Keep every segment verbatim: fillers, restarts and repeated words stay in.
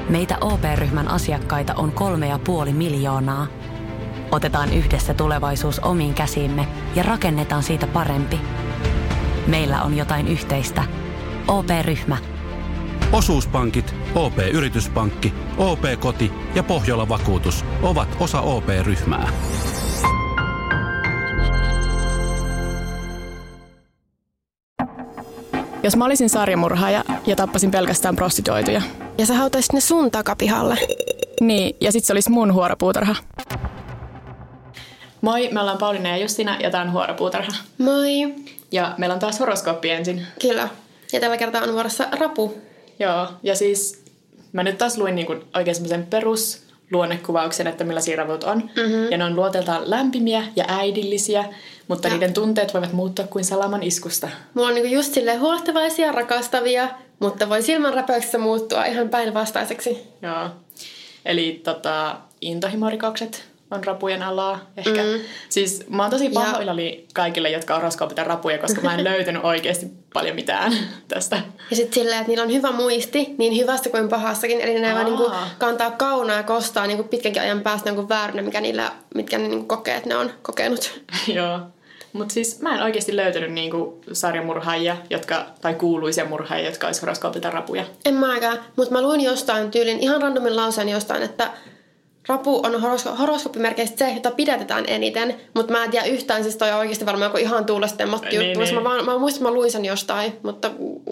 Meitä O P-ryhmän asiakkaita on kolme ja puoli miljoonaa. Otetaan yhdessä tulevaisuus omiin käsiimme ja rakennetaan siitä parempi. Meillä on jotain yhteistä. O P-ryhmä. Osuuspankit, O P-yrityspankki, O P-koti ja Pohjola-vakuutus ovat osa O P-ryhmää. Jos mä olisin sarjamurhaaja ja tappasin pelkästään prostituoituja. Ja sä hautaisit ne sun takapihalle. Niin, ja sit se olisi mun huoropuutarha. Moi, me ollaan Pauliina ja Justina ja tää on Huoropuutarha. Moi. Ja meillä on taas horoskooppi ensin. Kyllä. Ja tällä kertaa on vuorossa rapu. Joo, ja siis mä nyt taas luin niinku oikein semmoisen perusluonnekuvauksen, että millaisia ravut on. Mm-hmm. Ja ne on luonteeltaan lämpimiä ja äidillisiä, mutta ja. niiden tunteet voivat muuttua kuin salaman iskusta. Mulla on niinku just silleen huolehtavaisia, rakastavia, mutta voi silmänräpäyksessä muuttua ihan päinvastaiseksi. Joo. Eli tota, intohimorikokset on rapujen alaa ehkä. Mm. Siis mä oon tosi pahoillani kaikille, jotka horoskoopit rapuja, koska mä en löytänyt oikeasti paljon mitään tästä. Ja sit silleen, että niillä on hyvä muisti, niin hyvässä kuin pahassakin. Eli ne vaan niinku kantaa kaunaa ja kostaa niinku pitkänkin ajan päästä jonkun vääränä, mikä niillä, mitkä ne niinku kokee, että ne on kokenut. Joo. Mutta siis mä en oikeasti löytänyt niinku sarjamurhaajia, jotka, tai kuuluisia murhaajia, jotka olisi horoskoopilta rapuja. En mäkään, mutta mä luin jostain tyylin, ihan randomin lauseen jostain, että rapu on horosko- horoskooppimerkeistä se, jota pidätetään eniten, mutta mä en tiedä yhtään, siis toi on oikeasti varmaan joku ihan tuulestemmattu juttu. Niin, niin. Mä, vaan, mä muistan, että mä luin sen jostain, mutta...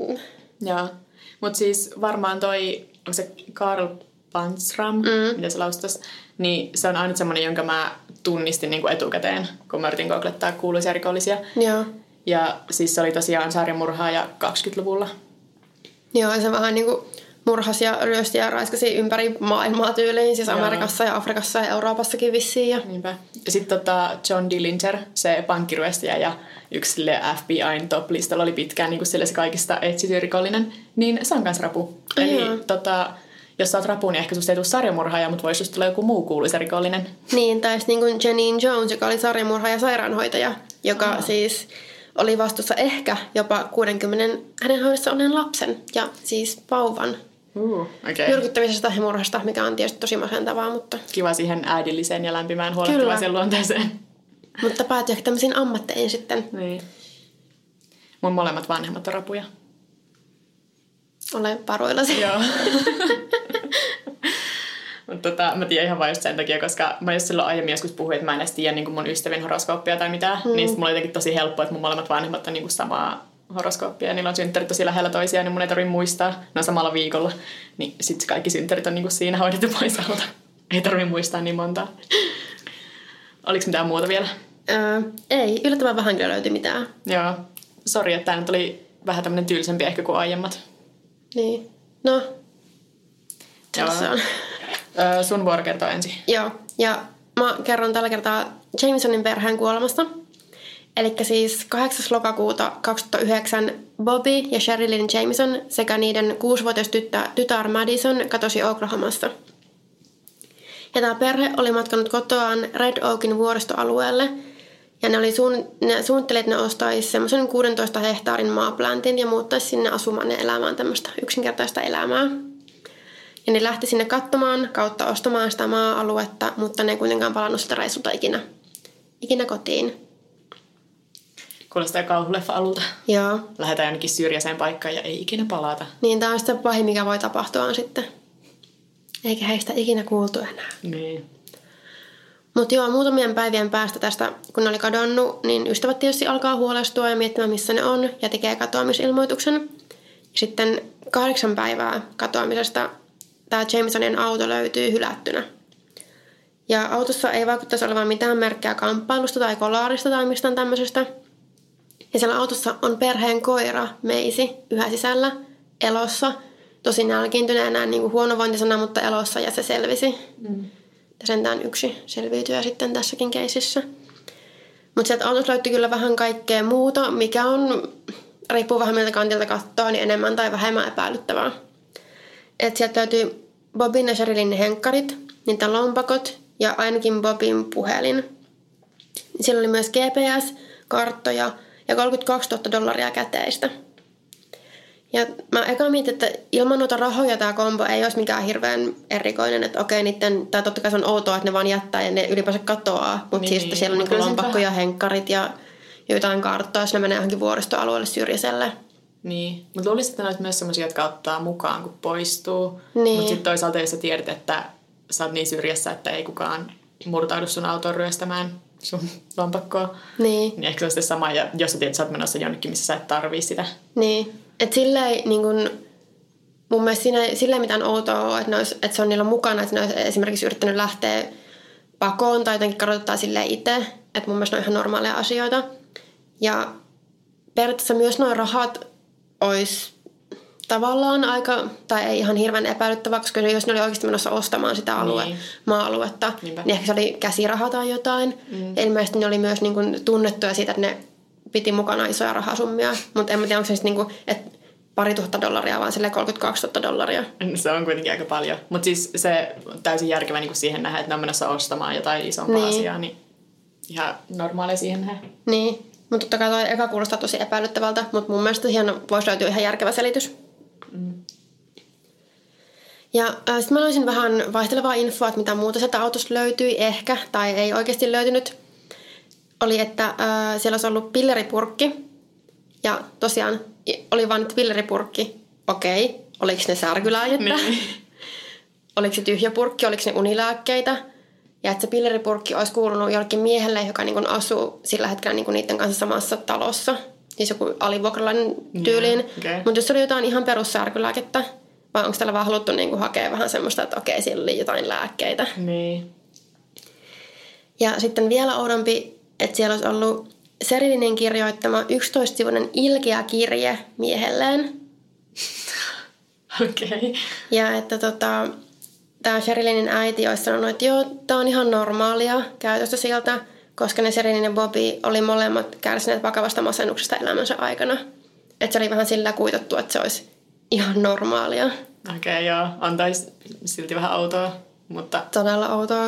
Joo, mutta siis varmaan toi, onko se Karl Panzram, mm. mitä se lausutas, niin se on ainut semmoinen, jonka mä tunnistin niin kuin etukäteen, kun mä yritin googlettaa kuuluisia rikollisia. Joo. Ja siis se oli tosiaan sarjamurhaaja kaksikymmentäluvulla. Joo, ja se vähän niin kuin murhasi ja ryösti ja raiskasi ympäri maailmaa tyyliin, siis Amerikassa ja Afrikassa ja Euroopassakin vissiin. Ja, niinpä. Ja sitten tota John Dillinger, se pankkiryöstäjä ja yksi F B I:n top-listalla oli pitkään niin kuin sille se kaikista etsityin rikollinen, niin se on kans rapu. Ai Eli joo. tota, jos sä oot rapu, niin ehkä susta ei tule sarjamurhaaja, mutta voisi just tulla joku muu kuuluisa rikollinen. Niin, tai niin kuin Janine Jones, joka oli sarjamurhaaja ja sairaanhoitaja, joka Aha. siis oli vastuussa ehkä jopa kuudenkymmenen hänen hoidossa olleen lapsen ja siis vauvan. Uh, okay. Myrkyttämisestä ja murhasta, mikä on tietysti tosi masentavaa, mutta... Kiva siihen äidilliseen ja lämpimään huolehtivaisen luonteeseen. Mutta päätyy ehkä tämmöisiin ammatteihin sitten. Niin. Mun molemmat vanhemmat on rapuja. Olen paroillasi. Joo. Mutta tota, mä tiedän ihan vain just sen takia, koska mä just silloin aiemmin joskus puhuin, että mä en edes tiedä niin mun ystävien horoskooppia tai mitään. Mm. Niin sit mulla on jotenkin tosi helppo, että mun molemmat vanhemmat on niin samaa horoskooppia ja niillä on synttärit tosi lähellä toisiaan, niin mun ei tarvitse muistaa. Ne on samalla viikolla. Niin sit kaikki synttärit on niin siinä hoidettu pois alta. Ei tarvitse muistaa niin montaa. Oliko mitään muuta vielä? Öö, ei, yllättävän vähän kyllä löytyi mitään. Joo. Sori, että tää nyt oli vähän tämmönen tylsempi ehkä kuin aiemmat. Niin. No. Tässä on. Öö, sun vuoro kertoo ensin. Joo. Ja mä kerron tällä kertaa Jamesonin perheen kuolemasta. Elikkä siis kahdeksas lokakuuta kaksituhattayhdeksän Bobby ja Sherilyn Jameson sekä niiden kuusivuotias tytär, tytär Madison katosi Oklahomassa. Ja tämä perhe oli matkannut kotoaan Red Oakin vuoristoalueelle. Ja ne, oli suun, ne suunnitteli, että ne ostaisi semmoisen kuudentoista hehtaarin maaplantin ja muuttaisi sinne asumaan ja elämään tämmöistä yksinkertaista elämää. Ja ne lähti sinne katsomaan kautta ostamaan sitä maa-aluetta, mutta ne ei kuitenkaan palannut sitä reissulta ikinä, ikinä kotiin. Kuulostaa kauhuleffa-alulta. Joo. Lähdetään jonnekin syrjäiseen paikkaan ja ei ikinä palata. Niin, tämä on sitten pahin, mikä voi tapahtua on sitten. Eikä heistä ikinä kuultu enää. Niin. Mutta joo, muutamien päivien päästä tästä, kun ne oli kadonnut, niin ystävät tietysti alkaa huolestua ja miettimään, missä ne on, ja tekee katoamisilmoituksen. Ja sitten kahdeksan päivää katoamisesta tämä Jamesonin auto löytyy hylättynä. Ja autossa ei vaikuttaisi olevan mitään merkkejä kamppailusta tai kolaarista tai mistään tämmöisestä. Ja siellä autossa on perheen koira, Meisi, yhä sisällä, elossa. Tosi nälkiintyneenä, niin kuin huonovointisena, mutta elossa, ja se selvisi. Mm. Ja sentään yksi selviytyy sitten tässäkin keisissä. Mutta sieltä autossa löytyi kyllä vähän kaikkea muuta, mikä on, riippuu vähän miltä kantilta katsoo, niin enemmän tai vähemmän epäilyttävää. Et sieltä löytyy Bobin ja Sherilyn henkkarit, niitä lompakot ja ainakin Bobin puhelin. Siellä oli myös G P S, karttoja ja kolmekymmentäkaksituhatta dollaria käteistä. Ja mä eka mietin, että ilman noita rahoja tämä kombo ei olisi mikään hirveän erikoinen. Että okei, niiden, tai totta kai se on outoa, että ne vaan jättää ja ne ylipäänsä katoaa. Mutta niin, siis, että siellä on niin lompakko ja henkkarit ja jotain karttoa, jos ne menee johonkin vuoristoalueelle syrjäiselle. Niin, mutta luulisin, että ne olisi myös sellaisia, jotka ottaa mukaan, kun poistuu. Niin. Mutta sitten toisaalta, jos sä tiedät, että sä oot niin syrjässä, että ei kukaan murtaudu sun autoon ryöstämään sun lompakkoa. Niin. Niin ehkä se on sitten sama, ja jos sä tiedät, että sä oot menossa jonnekin, missä sä et tarvii sitä. Niin. Että silleen niin kun, mun mielestä siinä ei silleen mitään outoa ole, että, olisi, että se on niillä mukana, että ne olisi esimerkiksi yrittänyt lähteä pakoon tai jotenkin kadottaa silleen itse. Että mun mielestä ne on ihan normaaleja asioita. Ja periaatteessa myös nuo rahat olisi tavallaan aika, tai ei ihan hirveän epäilyttävää, koska jos ne oli oikeasti menossa ostamaan sitä alue, niin. maa-aluetta, Niinpä. niin ehkä se oli käsiraha tai jotain. Mm. Ilmeisesti ne oli myös niin kuin tunnettuja siitä, että ne piti mukana isoja rahasummia, mutta en tiedä, onko se niin kuin, että pari tuhatta dollaria, vaan silleen kolmekymmentäkaksituhatta dollaria. Se on kuitenkin aika paljon, mutta siis se on täysin järkevä niin kuin siihen nähdä, että ne on menossa ostamaan jotain isompaa niin. asiaa, niin ihan normaalia siihen nähdä. Niin, mutta totta kai toi eka kuulostaa tosi epäilyttävältä, mutta mun mielestä siihen voisi löytyä ihan järkevä selitys. Mm. Ja äh, sitten mä löysin vähän vaihtelevaa infoa, että mitä muuta sieltä autosta löytyi ehkä, tai ei oikeasti löytynyt. Oli, että äh, siellä olisi ollut pilleripurkki, ja tosiaan oli vaan nyt pilleripurkki. Okei, oliko ne särkylääkettä? Niin. Oliko se tyhjä purkki, oliko ne unilääkkeitä? Ja että se pilleripurkki olisi kuulunut jollekin miehelle, joka niin kuin asuu sillä hetkellä niin kuin niiden kanssa samassa talossa. Siis joku alivuokralainen tyyliin. Yeah, okay. Mutta jos oli jotain ihan perussärkylääkettä, vai onko täällä vaan haluttu niinku hakea vähän semmoista, että okei, siellä oli jotain lääkkeitä. Niin. Ja sitten vielä oudompi, että siellä olisi ollut Sherilinin kirjoittama yksitoistasivuinen ilkeä kirje miehelleen. Okei. Okay. Ja että tota, tämä Sherilinin äiti olisi sanonut, että joo, tämä on ihan normaalia käytöstä sieltä, koska ne Sherilin ja Bobby oli molemmat kärsineet vakavasta masennuksesta elämänsä aikana. Että se oli vähän sillä kuitattu, että se olisi ihan normaalia. Okei, okay, joo. Antaisi silti vähän outoa, mutta... Todella outoa.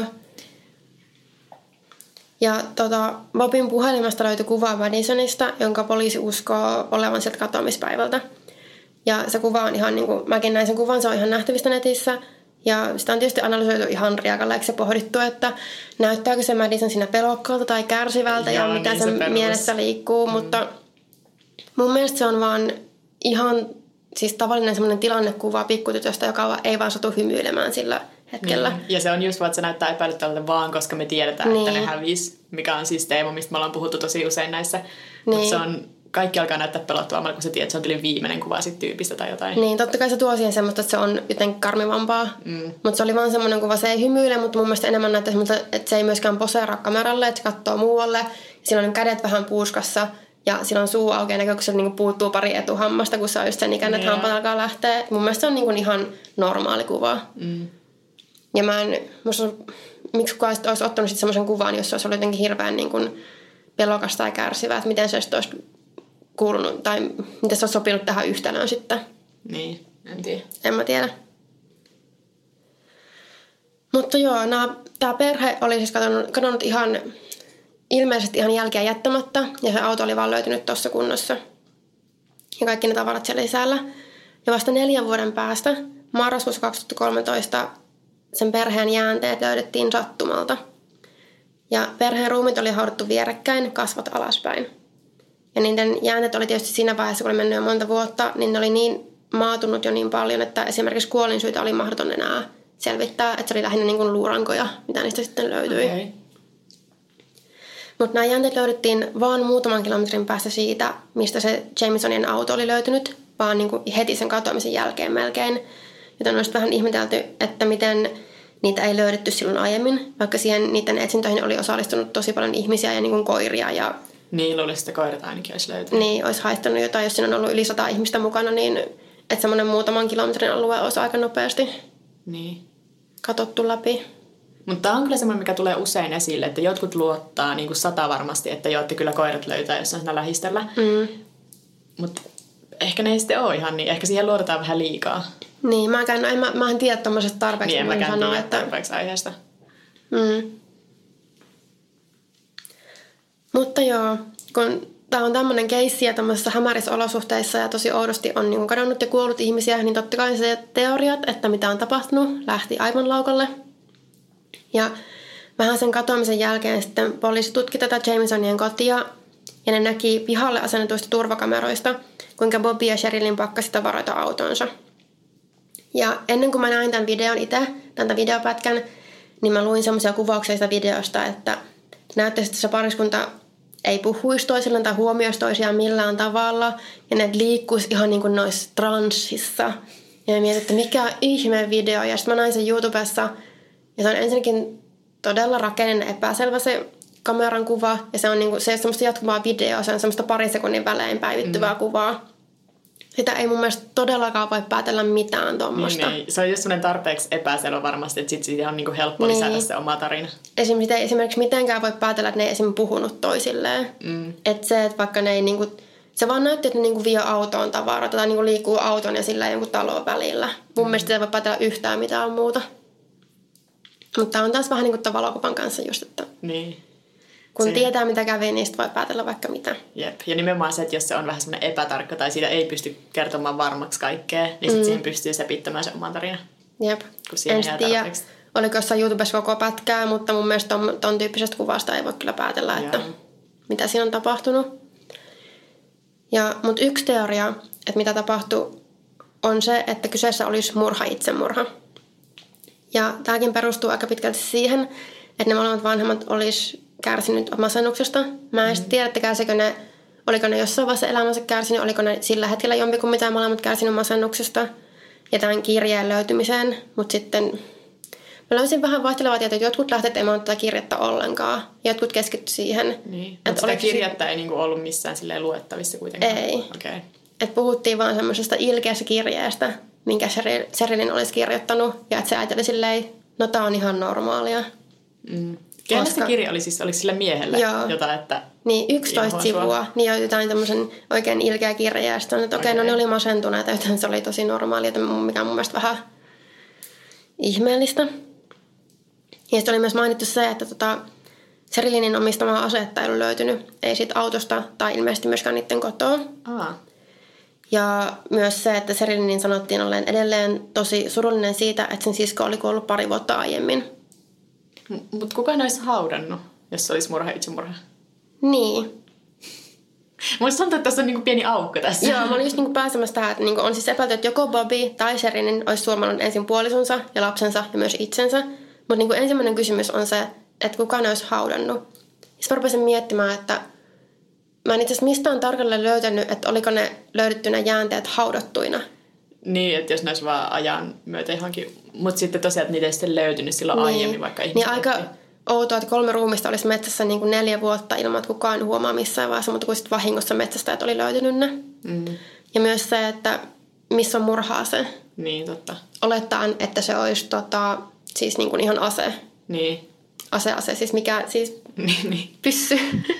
Ja tota, Bobin puhelimesta löytyi kuva Madisonista, jonka poliisi uskoo olevan sieltä katoamispäivältä. Ja se kuva on ihan niin kuin, mäkin näin sen kuvan, se on ihan nähtävistä netissä. Ja sitä on tietysti analysoitu ihan riakalleeksi ja pohdittu, että näyttääkö se Madison siinä pelokkaalta tai kärsivältä ja, ja mitä niin sen se mielessä liikkuu. Mm. Mutta mun mielestä se on vaan ihan siis tavallinen semmoinen tilannekuva pikkutytöstä, joka ei vaan satu hymyilemään sillä hetkellä. Niin. Ja se on just vaan, että se näyttää epäilyttävältä vaan, koska me tiedetään, niin. että ne hävisi, mikä on siis teema, mistä me ollaan puhuttu tosi usein näissä. Niin. Mutta se on... Kaikki alkaa näyttää pelottavammalla, kun sä tiedät, että se on tyyli viimeinen kuva siitä tyypistä tai jotain. Niin, totta kai se tuo siihen semmoista, että se on jotenkin karmivampaa. Mm. Mutta se oli vaan semmoinen kuva, se ei hymyile, mutta mun mielestä enemmän näyttää semmoista, että se ei myöskään poseeraa kameralle, että se katsoo muualle. Sillä on kädet vähän puuskassa ja sillä on suu auki ja näkyy, kun se niinku puuttuu pari etuhammasta, kun se on just sen ikäinen, että hampaat alkaa lähteä. Mun mielestä se on niinku ihan normaali kuva. Mm. Ja mä en, musta, miksi kukaan olisi ottanut sit semmoisen kuvan, jos se olisi ollut jotenkin hirveän niinku pelokasta tai kärsivää, että miten se olisi kuulunut, tai miten se on sopinut tähän yhtälöön sitten. Niin, en tiedä. En mä tiedä. Mutta joo, tämä perhe oli siis kadonnut, kadonnut ihan, ilmeisesti ihan jälkeä jättämättä, ja se auto oli vaan löytynyt tuossa kunnossa. Ja kaikki ne tavarat siellä sisällä. Ja vasta neljän vuoden päästä, marraskuussa kaksituhattakolmetoista, sen perheen jäänteet löydettiin sattumalta. Ja perheen ruumit oli haudattu vierekkäin, kasvot alaspäin. Ja niiden jäänteet oli tietysti siinä vaiheessa, kun oli mennyt jo monta vuotta, niin ne oli niin maatunut jo niin paljon, että esimerkiksi kuolinsyitä oli mahdoton enää selvittää. Että se oli lähinnä niin kuin luurankoja, mitä niistä sitten löytyi. Okay. Mutta nämä jäänteet löydettiin vaan muutaman kilometrin päästä siitä, mistä se Jamisonin auto oli löytynyt, vaan niin kuin heti sen katoamisen jälkeen melkein. Joten on vähän ihmetelty, että miten niitä ei löydetty silloin aiemmin, vaikka siihen niiden etsintöihin oli osallistunut tosi paljon ihmisiä ja niin kuin koiria ja... Niin, luulisin, että koirat ainakin olisi löytynyt. Niin, olisi haittanut jotain, jos siinä on ollut yli sata ihmistä mukana, niin että semmoinen muutaman kilometrin alue olisi aika nopeasti niin. katsottu läpi. Mutta tämä on kyllä semmoinen, mikä tulee usein esille, että jotkut luottaa niin kuin sata varmasti, että joo, että kyllä koirat löytää jossain siinä lähistöllä. Mm. Mutta ehkä ne ei sitten ole ihan niin, ehkä siihen luotetaan vähän liikaa. Niin, mä en, en, mä, mä en tiedä tommosesta tarpeeksi. Niin, en mäkään tiedä että... tarpeeksi aiheesta. Mm. Mutta joo, kun tämä on tämmöinen keissi ja tämmöisissä hämärissä olosuhteissa ja tosi oudosti on niin kadonnut ja kuollut ihmisiä, niin totta kai se teoriat, että mitä on tapahtunut, lähti aivan laukalle. Ja vähän sen katoamisen jälkeen sitten poliisi tutki tätä Jamesonien kotia ja ne näki pihalle asennetuista turvakameroista, kuinka Bobby ja Sherilyn pakkasi tavaroita autonsa. Ja ennen kuin mä näin tämän videon itse, tämän videopätkän, niin mä luin semmoisia kuvauksia sitä videosta, että näyttäisi, että se pariskunta ei puhuisi toisilleen tai huomioisi toisiaan millään tavalla. Ja ne liikkuisi ihan niin kuin noissa transsissa. Ja mä mietin, että mikä ihme video. Ja sitten mä näin sen YouTubessa. Ja se on ensinnäkin todella rakenninen epäselvä se kameran kuva. Ja se on niin kuin, se ei ole semmoista jatkuvaa videoa, se on semmoista parin sekunnin välein päivittyvää mm. kuvaa. Sitä ei mun mielestä todellakaan voi päätellä mitään tuommoista. Niin, niin. Se on just sellainen tarpeeksi epäselvä varmasti, että sitten siitä on niinku helppo lisätä niin. se oma tarina. Esimerkiksi, ei esimerkiksi mitenkään voi päätellä, että ne ei esimerkiksi puhunut toisilleen. Mm. Että se, että vaikka ne ei niinku, se vaan näytti, että ne niinku vie autoon tavaroita tai niinku liikkuu auton ja sillä jonkun talon välillä. Mun mm. mielestä ei voi päätellä yhtään mitään muuta. Mutta on taas vähän niin kuin tämän valokuvan kanssa just, että niin. kun se tietää mitä kävi, niin sitten voi päätellä vaikka mitä. Jep. Ja nimenomaan se, että jos se on vähän semmoinen epätarkka tai siitä ei pysty kertomaan varmaksi kaikkea, niin sitten mm. siihen pystyy sepittämään se oman tarinan. Jep. Kun siihen en tiedä, oliko jossain YouTubessa koko pätkää, mutta mun mielestä ton, ton tyyppisestä kuvasta ei voi kyllä päätellä, että Jaa. mitä siinä on tapahtunut. Ja, mutta yksi teoria, että mitä tapahtui, on se, että kyseessä olisi murha itsemurha. Ja tämäkin perustuu aika pitkälti siihen, että ne molemmat vanhemmat olisi kärsinyt masennuksesta. Mä en mm-hmm. tiedä, että kärsikö ne, oliko ne jossain vaiheessa elämänsä kärsinyt, oliko ne sillä hetkellä jompikummin molemmat kärsinyt masennuksesta ja tämän kirjeen löytymiseen. Mutta sitten mä löysin vähän vaihtelevaa tietoa, että jotkut lähteet ei maun tätä kirjettä ollenkaan. Jotkut keskitty siihen. Niin. Mutta sitä kirjettä si- ei niinku ollut missään silleen luettavissa kuitenkaan? Ei. Okay. Et puhuttiin vaan semmoisesta ilkeästä kirjeestä, minkä Sherilyn olisi kirjoittanut. Ja että se äiti oli silleen, no tää on ihan normaalia. Mm. Kenellä se kirja oli siis? Oliko sillä miehellä Joo. jotain, että niin, yksitoista sivua. Niin jotain tämmöisen oikein ilkeä kirja. Ja sitten että okei, okay, okay. no ne oli masentuneita, joten se oli tosi normaalia, mikä on mun mielestä vähän ihmeellistä. Ja sitten oli myös mainittu se, että tota, Sherilynin omistamaa asetta ei ollut löytynyt. Ei siitä autosta tai ilmeisesti myöskään niiden kotoa. Aa. Ja myös se, että Sherilynin sanottiin olleen edelleen tosi surullinen siitä, että sen sisko oli kuollut pari vuotta aiemmin. Mutta kuka ne olisi haudannut, jos se olisi murha itsemurha? Niin. Musta tuntuu, että tässä on niinku pieni aukko tässä. Joo, mä olin just niinku pääsemässä tähän, että niinku on siis epäilty, että joko Bobby tai Sherilyn olisi surmannut ensin puolisonsa ja lapsensa ja myös itsensä. Mutta niinku ensimmäinen kysymys on se, että kuka ne olisi haudannut. Sitten mä rupesin miettimään, että mä en itse asiassa mistään tarkalleen löytänyt, että oliko ne löydetty ne jäänteet haudattuina. Niin, että jos ne olisi vaan ajan myötä johonkin. Mutta sitten tosiaan, että niitä ei sitten löytynyt silloin niin. aiemmin, vaikka ihmiset. Niin aika outoa, että kolme ruumista olisi metsässä niin kuin neljä vuotta ilman, että kukaan huomaa missään vaiheessa, mutta kuin sitten vahingossa metsästä, että oli löytynyt ne. Mm. Ja myös se, että missä on murha-ase. Niin, totta. Olettaen, että se olisi tota, siis niin kuin ihan ase. Niin. Ase, ase, siis mikä, siis niin, niin. pyssy.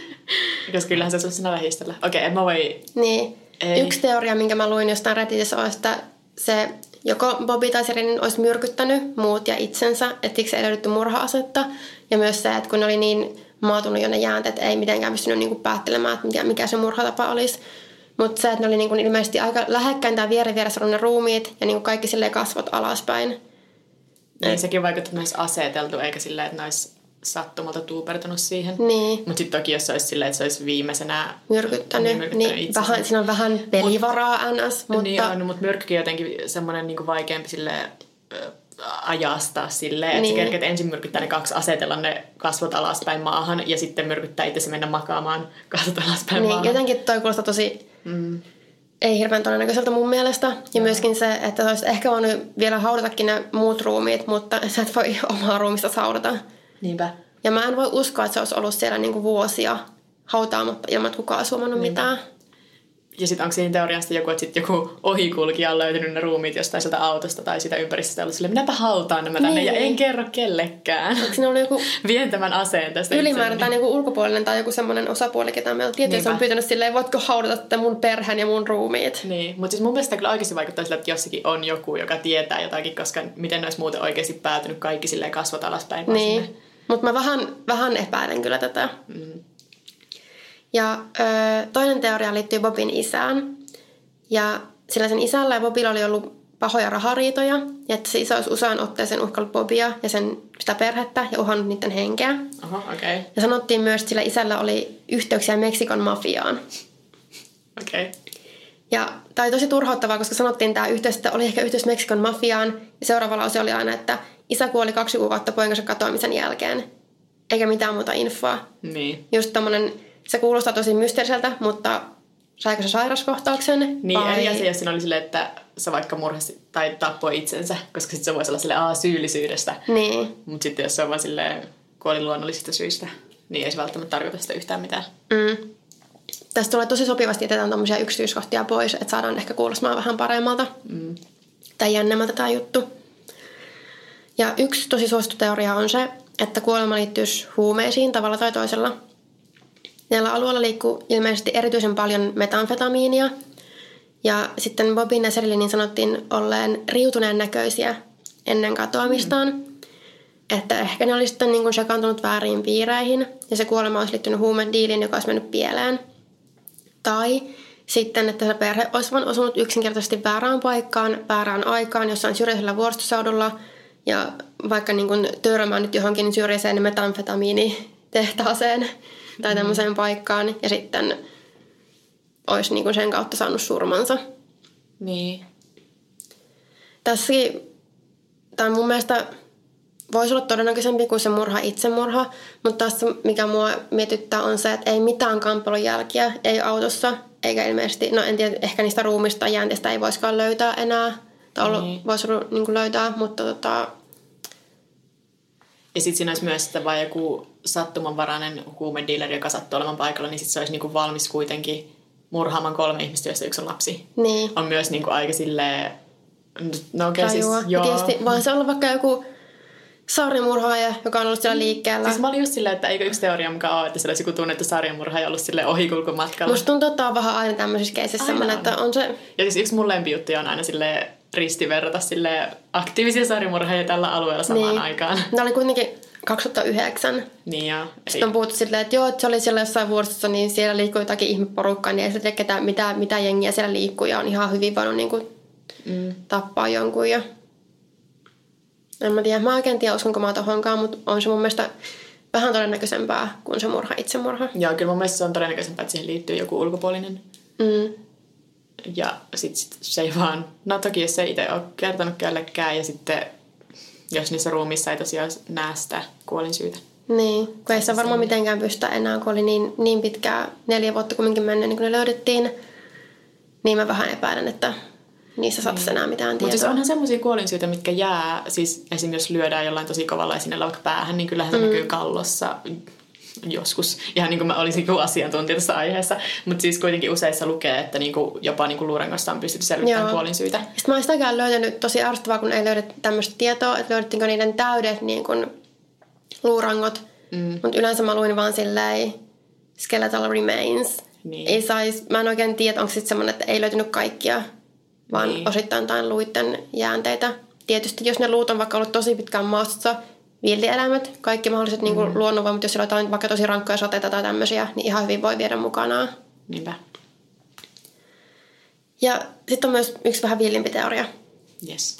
Koska kyllähän se on siinä vähistellä. Okei, okay, en mä voi... Niin. Ei. Yksi teoria, minkä mä luin jostain Redditissä, on, että se joko Bobby tai Sherilyn olisi myrkyttänyt muut ja itsensä, että siksi ei löydetty murha-asetta. Ja myös se, että kun ne oli niin maatunut jo ne jäänteet, ei mitenkään pystynyt niinku päättelemään, että mikä, mikä se murhatapa olisi. Mutta se, että ne oli niinku ilmeisesti aika lähekkäin tai vieren vieressä ollut ne ruumiit ja niinku kaikki silleen kasvot alaspäin. Niin, et sekin vaikuttaa, että ne olisi aseteltu, eikä silleen, että ne olisi sattumalta tuupertunut siihen. Niin. Mutta sitten toki, jos se olisi silleen, että se olisi viimeisenä myrkyttänyt, niin, myrkyttänyt niin vähän, siinä on vähän pelivaraa ns. Mutta... Niin on, mutta myrkkykin on jotenkin semmoinen niinku vaikeampi silleen, ö, ajastaa silleen, että niin. sä kerkeet ensin myrkyttää ne kaksi, asetella ne kasvot alaspäin maahan ja sitten myrkyttää itse mennä makaamaan kasvot alaspäin niin, maahan. Jotenkin toi kuulostaa tosi... Mm. Ei hirveän todennäköiseltä mun mielestä. Ja no. myöskin se, että sä olisit ehkä voinut vielä haudatakin ne muut ruumiit, mutta sä et voi omaa ruumista haudata. Niinpä. Ja mä en voi uskoa, että se olisi ollut siellä niinku vuosia hautaamatta ilman, että kukaan olisi huomannut mitään. Ja sitten onko siinä teoriasta joku, että sitten joku ohikulkija on löytynyt ne ruumiit jostain sieltä autosta tai sitä ympäristöstä ollut silleen, minäpä hautaan nämä tänne niin. ja en kerro kellekään. Onko siinä ollut joku vien tämän aseen tästä ylimäärä tai joku ulkopuolinen tai joku semmoinen osapuoli, ketä meillä tietysti se on pyytänyt silleen, voitko haudata tätä mun perheen ja mun ruumiit. Niin, mutta siis mun mielestä kyllä oikeasti vaikuttaa sille, että jossakin on joku, joka tietää jotakin, koska miten ne olisi muuten oikeasti päätynyt kaikki silleen kasvot alaspäin. Niin, mutta mä vähän, vähän epäilen kyllä tätä. Mm. Ja ö, toinen teoria liittyy Bobin isään. Ja sillä sen isällä ja Bobilla oli ollut pahoja rahariitoja. Ja että se isä olisi usein otteeseen uhkaillut Bobia ja sen, sitä perhettä ja uhannut niiden henkeä. Oho, okei. Okay. Ja sanottiin myös, että sillä isällä oli yhteyksiä Meksikon mafiaan. Okei. Okay. Ja tämä oli tosi turhauttavaa, koska sanottiin tämä yhteys, että oli ehkä yhteys Meksikon mafiaan. Ja seuraava lause oli aina, että isä kuoli kaksi kuukautta poikansa katoamisen jälkeen. Eikä mitään muuta infoa. Niin. Just tommonen, se kuulostaa tosi mysteeriseltä, mutta saiko se sairaskohtauksen? Niin, vai... eri asia, jos siinä oli silleen, että se vaikka murhasi tai tappoi itsensä, koska sitten se voisi olla silleen, aa, syyllisyydestä. Niin. Mutta sitten jos se on vaan silleen, kuoli luonnollisista syistä, niin ei se välttämättä tarkoita sitä yhtään mitään. Mm. Tästä tulee tosi sopivasti, jätetään tommosia yksityiskohtia pois, että saadaan ehkä kuulostamaan vähän paremmalta. Mm. Tai jännemmältä tämä juttu. Ja yksi tosi suosittu teoria on se, että kuolema liittyisi huumeisiin tavalla tai toisella. Näillä alueella liikkuu ilmeisesti erityisen paljon metamfetamiinia. Ja sitten Bobin ja Sherilyn sanottiin olleen riutuneen näköisiä ennen katoamistaan. Mm. Että ehkä ne oli sitten niin kuin sekaantunut vääriin piireihin. Ja se kuolema olisi liittynyt huumediiliin, joka olisi mennyt pieleen. Tai sitten, että se perhe olisi vain osunut yksinkertaisesti väärään paikkaan, väärään aikaan, jossain syrjäisellä vuoristoseudulla. Ja vaikka niin kuin törmää nyt johonkin syrjäiseen metamfetamiinitehtaaseen tai tämmöiseen paikkaan. Ja sitten olisi niin kuin sen kautta saanut surmansa. Niin. Tässäkin, tämä mun mielestä voisi olla todennäköisempi kuin se murha itsemurha, mutta tässä mikä mua mietittää on se, että ei mitään kamppailun jälkiä, ei autossa, eikä ilmeisesti, no en tiedä, ehkä niistä ruumista tai jäänteistä ei voisikaan löytää enää, tai ollut, niin. voisi niin kuin löytää, mutta tota... Ja sitten siinä olisi myös sitten vaan joku sattumanvarainen huumediileri, joka sattuu olemaan paikalla, niin sitten se olisi niin kuin valmis kuitenkin murhaamaan kolme ihmistä, joista yksi on lapsi. Niin. On myös niin kuin aika silleen, no okei okay, siis joo. Tietysti vaan se olla vaikka joku sarjamurhaaja, joka on ollut siellä liikkeellä. Siis mä olin just silleen, että eikö yksi teoria mukaan ole, että siellä olisi joku tunnettu sarjamurhaaja ollut silleen ohikulkumatkalla. Musta tuntuu, että on vähän aina tämmöisissä keisissä semmoinen, että on se... Ja siis yksi mun lempijuttuja on aina silleen ristiverrata silleen aktiivisia sarjamurhaajia tällä alueella samaan niin. aikaan. Nämä oli kuitenkin kaksituhattayhdeksän. Niin joo. Sitten on puhuttu silleen, että joo, että se oli siellä jossain vuoristossa, niin siellä liikkui jotakin ihmeporukkaa, niin ei se tiedä ketään, mitä, mitä jengiä siellä liikkuu ja on ihan hyvin voinut niin kuin mm. tappaa jonkun. Ja... En mä tiedä, mä oikein tiedä, uskonko mä tohonkaan, mutta on se mun mielestä vähän todennäköisempää kuin se murha, itsemurha. Joo, kyllä mun mielestä se on todennäköisempää, että siihen liittyy joku ulkopuolinen. Mm. Ja sit, sit se ei vaan, no toki jos se ei itse ole kertonut kellekään ja sitten jos niissä ruumissa ei tosiaan näe sitä kuolinsyytä. Niin, kun ei se varmaan mitenkään pystytä enää, kun oli niin, niin pitkää, neljä vuotta kumminkin mennyt, niin kun ne löydettiin. Niin mä vähän epäilen, että niissä saataisiin enää mitään tietoa. Mutta siis onhan semmoisia kuolinsyitä, mitkä jää, siis esimerkiksi jos lyödään jollain tosi kovalla esineellä vaikka päähän, niin kyllähän se mm. näkyy kallossa joskus. Ihan niin kuin mä olisin kuin asiantuntija tässä aiheessa. Mutta siis kuitenkin useissa lukee, että niinku, jopa niinku luurangosta on pystytty selvittämään kuolinsyitä. Sitten mä oon sitäkään löytänyt tosi arvostavaa, kun ei löydetty tämmöistä tietoa, että löydettiinkö niiden täydet niin kuin luurangot. Mm. Mutta yleensä mä luin vaan silleen skeletal remains. Niin. Ei sais, mä en oikein tiedä, onko sitten semmoinen, että ei löytynyt kaikkia, vaan niin. osittain tain luitten jäänteitä. Tietysti jos ne luut on vaikka ollut tosi pitkään maastossa, villieläimet, kaikki mahdolliset mm. niin kuin luonnonvoimat, jos siellä on jotain vaikka tosi rankkoja sateita tai tämmöisiä, niin ihan hyvin voi viedä mukanaan. Niinpä. Ja sitten on myös yksi vähän villimpi teoria. Yes.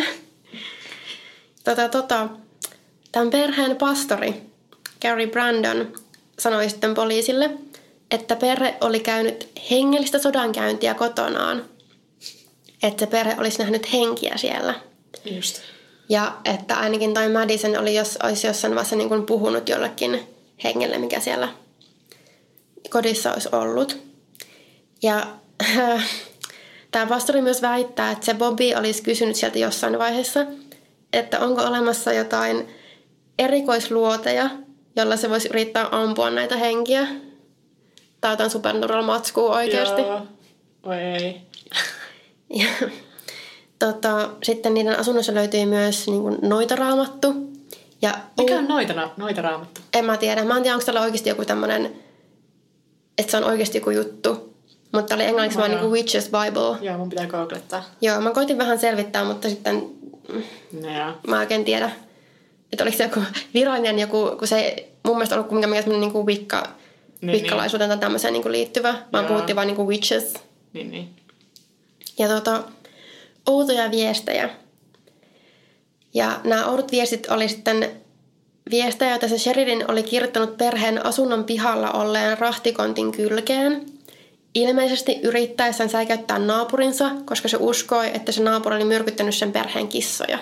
tota, tota, tämän perheen pastori, Gary Brandon, sanoi sitten poliisille, että perhe oli käynyt hengellistä sodankäyntiä kotonaan. Että se perhe olisi nähnyt henkiä siellä. Just. Ja että ainakin toi Madison oli, jos, olisi jossain vaiheessa niin kuin puhunut jollekin hengelle, mikä siellä kodissa olisi ollut. Ja äh, tämä pastori myös väittää, että se Bobby olisi kysynyt sieltä jossain vaiheessa, että onko olemassa jotain erikoisluoteja, jolla se voisi yrittää ampua näitä henkiä. Tai jotain supernatural-matskua oikeasti. Joo, oi ei. Ja tota, sitten niiden asunnossa löytyi myös niin kuin noitaraamattu. Ja mikä on noita, noitaraamattu? En mä tiedä. Mä en tiedä, onko täällä oikeasti joku tämmönen, että se on oikeasti joku juttu. Mutta oli englanniksi vaan niin kuin Witch's Bible. Joo, mun pitää googlettaa. Joo, mä koitin vähän selvittää, mutta sitten no, mä oikein tiedä, että oliko se joku virallinen joku, kun se ei mun mielestä ollut kumminkaan mikään semmoinen niin kuin wicca niin, vikkalaisuuteen tai tämmöiseen niin kuin liittyvä, vaan Joo. puhuttiin vain niin kuin witches. Niin, niin. Ja tota, outoja viestejä. Ja nämä oudot viestit oli sitten viestejä, joita se Sheridan oli kirjoittanut perheen asunnon pihalla olleen rahtikontin kylkeen. Ilmeisesti yrittäessään säikäyttää naapurinsa, koska se uskoi, että se naapuri oli myrkyttänyt sen perheen kissoja.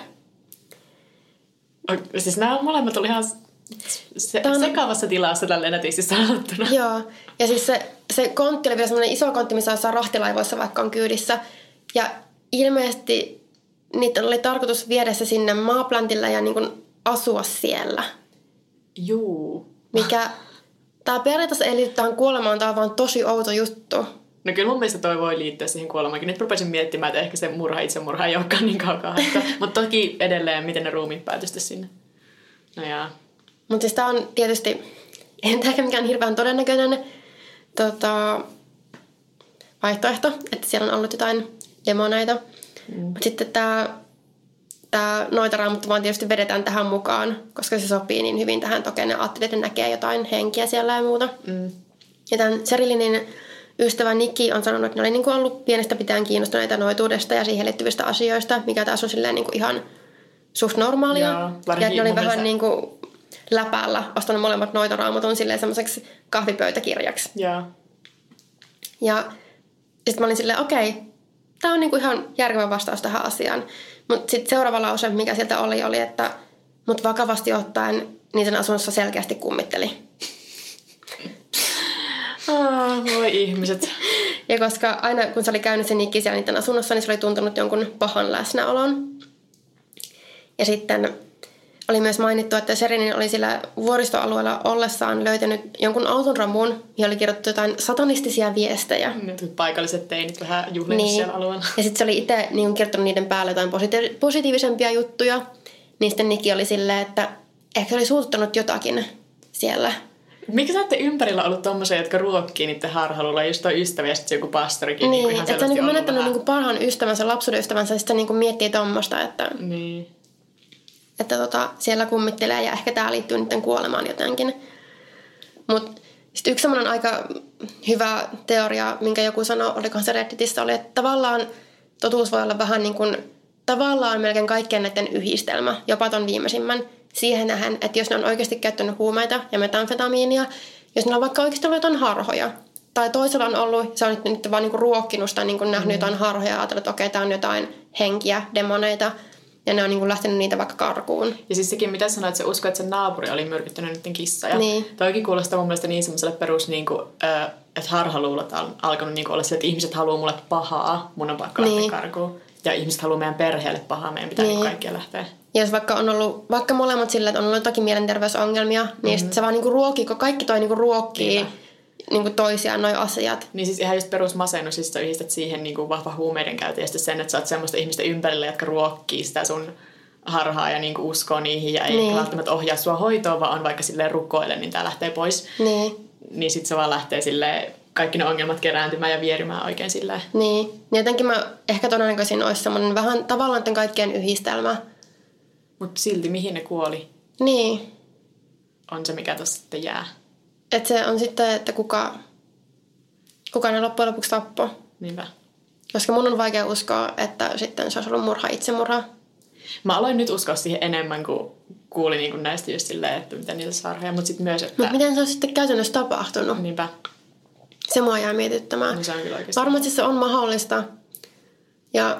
Siis nämä molemmat oli ihan se, on... sekavassa tilassa tälleen nätisti sanottuna. Joo, ja siis se, se kontti oli vielä semmoinen iso kontti, missä saa rahtilaivoissa vaikka on kyydissä. Ja ilmeisesti niitä oli tarkoitus viedä se sinne maaplantille ja niin kuin asua siellä. Juu. Mikä, tää periaatteessa ei liity tähän kuolemaan, tää on vaan tosi outo juttu. No kyllä mun mielestä toi voi liittyä siihen kuolemaankin. Nyt rupesin miettimään, että ehkä se murha itsemurha ei olekaan niin kaukaa. Mutta toki edelleen, miten ne ruumiit päätystä sinne. No jaa. Mutta siis tää on tietysti, ei tämä mikään hirveän todennäköinen tota, vaihtoehto, että siellä on ollut jotain demoneita. Mm. Mutta sitten tämä tää Noitaraamattu vaan tietysti vedetään tähän mukaan, koska se sopii niin hyvin tähän. Toki ne ajattelee, että ne näkee jotain henkiä siellä ja muuta. Mm. Ja tämän Sherilinin ystävä Nikki on sanonut, että ne oli niin kuin ollut pienestä pitäen kiinnostuneita noituudesta ja siihen liittyvistä asioista, mikä taas on silleen niin kuin ihan suht normaalia. Joo, ja ne oli vähän niin kuin läpäällä ostanut molemmat Noitaraamatun silleen semmoiseksi kahvipöytäkirjaksi. Joo. Ja sitten mä olin silleen, okei, okay, tää on niin kuin ihan järkevä vastaus tähän asiaan. Mutta sitten seuraava lause, mikä sieltä oli, oli, että mut vakavasti ottaen niiden asunnossa selkeästi kummitteli. Ah, voi ihmiset. Ja koska aina kun se oli käynyt se Nikki siellä niiden asunnossa, niin se oli tuntunut jonkun pahan läsnäolon. Ja sitten oli myös mainittu, että Sheridan oli sillä vuoristoalueella ollessaan löytänyt jonkun auton ramuun, johon oli kirjoittu jotain satanistisia viestejä. Nyt paikalliset teinit vähän juhlinnut niin. siellä alueella. Ja sitten se oli itse niin kirjoittanut niiden päälle jotain positi- positiivisempia juttuja. Niin sitten Nikki oli silleen, että ehkä se oli suututtanut jotakin siellä. Miksi sä olette ympärillä ollut tommosia, jotka ruokkii niiden harhaluulla, just toi ystäviä ja sitten joku pastorikin? Niin, niin että se on niin menettänyt niin parhaan ystävänsä, lapsuuden ystävänsä, ja sitten niin miettii tommoista, että, niin. että tota, siellä kummittelee, ja ehkä tää liittyy niiden kuolemaan jotenkin. Mutta sitten yksi semmoinen aika hyvä teoria, minkä joku sanoi, olikohan se Redditissä, oli, että tavallaan totuus voi olla vähän niin kuin, tavallaan melkein kaikkien näiden yhdistelmä, jopa ton viimeisimmän, siihen nähden, että jos ne on oikeasti käyttänyt huumeita ja metamfetamiinia, jos ne on vaikka oikeasti ollut jotain harhoja, tai toisella on ollut, se on nyt, nyt vaan niinku ruokkinut sitä, niinku nähnyt mm. jotain harhoja ja ajatellut, että okei, tämä on jotain henkiä, demoneita, ja ne on niinku lähtenyt niitä vaikka karkuun. Ja siis sekin, mitä sanoit, että se uskoi, että se naapuri oli myrkyttänyt niiden kissoja. Niin. Toikin kuulostaa mun mielestä niin semmoiselle perus, niinku, että harhaluulot on alkanut niinku olla sillä, että ihmiset haluaa mulle pahaa, mun on pakko lähteä niin. karkuun. Ja ihmiset haluaa meidän perheelle pahaa, meidän pitää niin. kaikkia lähteä. Ja jos vaikka on ollut, vaikka molemmat sillä, että on ollut jotakin mielenterveysongelmia, mm-hmm. niin sit se vaan niinku ruokkii, kun kaikki toi niinku ruokkii niinku toisiaan noi asiat. Niin siis ihan just perusmasennus, siis sä yhdistät siihen niinku vahva huumeiden käytö ja sitten sen, että sä oot semmoista ihmistä ympärillä, jotka ruokkii sitä sun harhaa ja niinku uskoo niihin ja ei niin. välttämättä ohjaa sua hoitoon, vaan on vaikka silleen rukoille, niin tää lähtee pois. Niin. Niin sit se vaan lähtee silleen kaikki ne ongelmat kerääntymään ja vierimään oikein silleen. Niin. Niin jotenkin mä ehkä todennäköisin olisi semmoinen vähän tavallaan tämän kaikkien yhdistelmä. Mutta silti mihin ne kuoli? Niin. On se, mikä tuossa sitten jää. Että se on sitten, että kuka, kuka ne loppujen lopuksi tappoi. Niinpä. Koska mun on vaikea uskoa, että sitten se olisi ollut murha itsemurha. Mä aloin nyt uskoa siihen enemmän, kun kuulin niin kuin näistä just silleen, että mitä niitä sarhoja. Mutta sitten myös, että... Mutta miten se on sitten käytännössä tapahtunut? Niinpä. Se mua jää mietittämään. No se on kyllä oikeasti. Varmasti se on mahdollista. Ja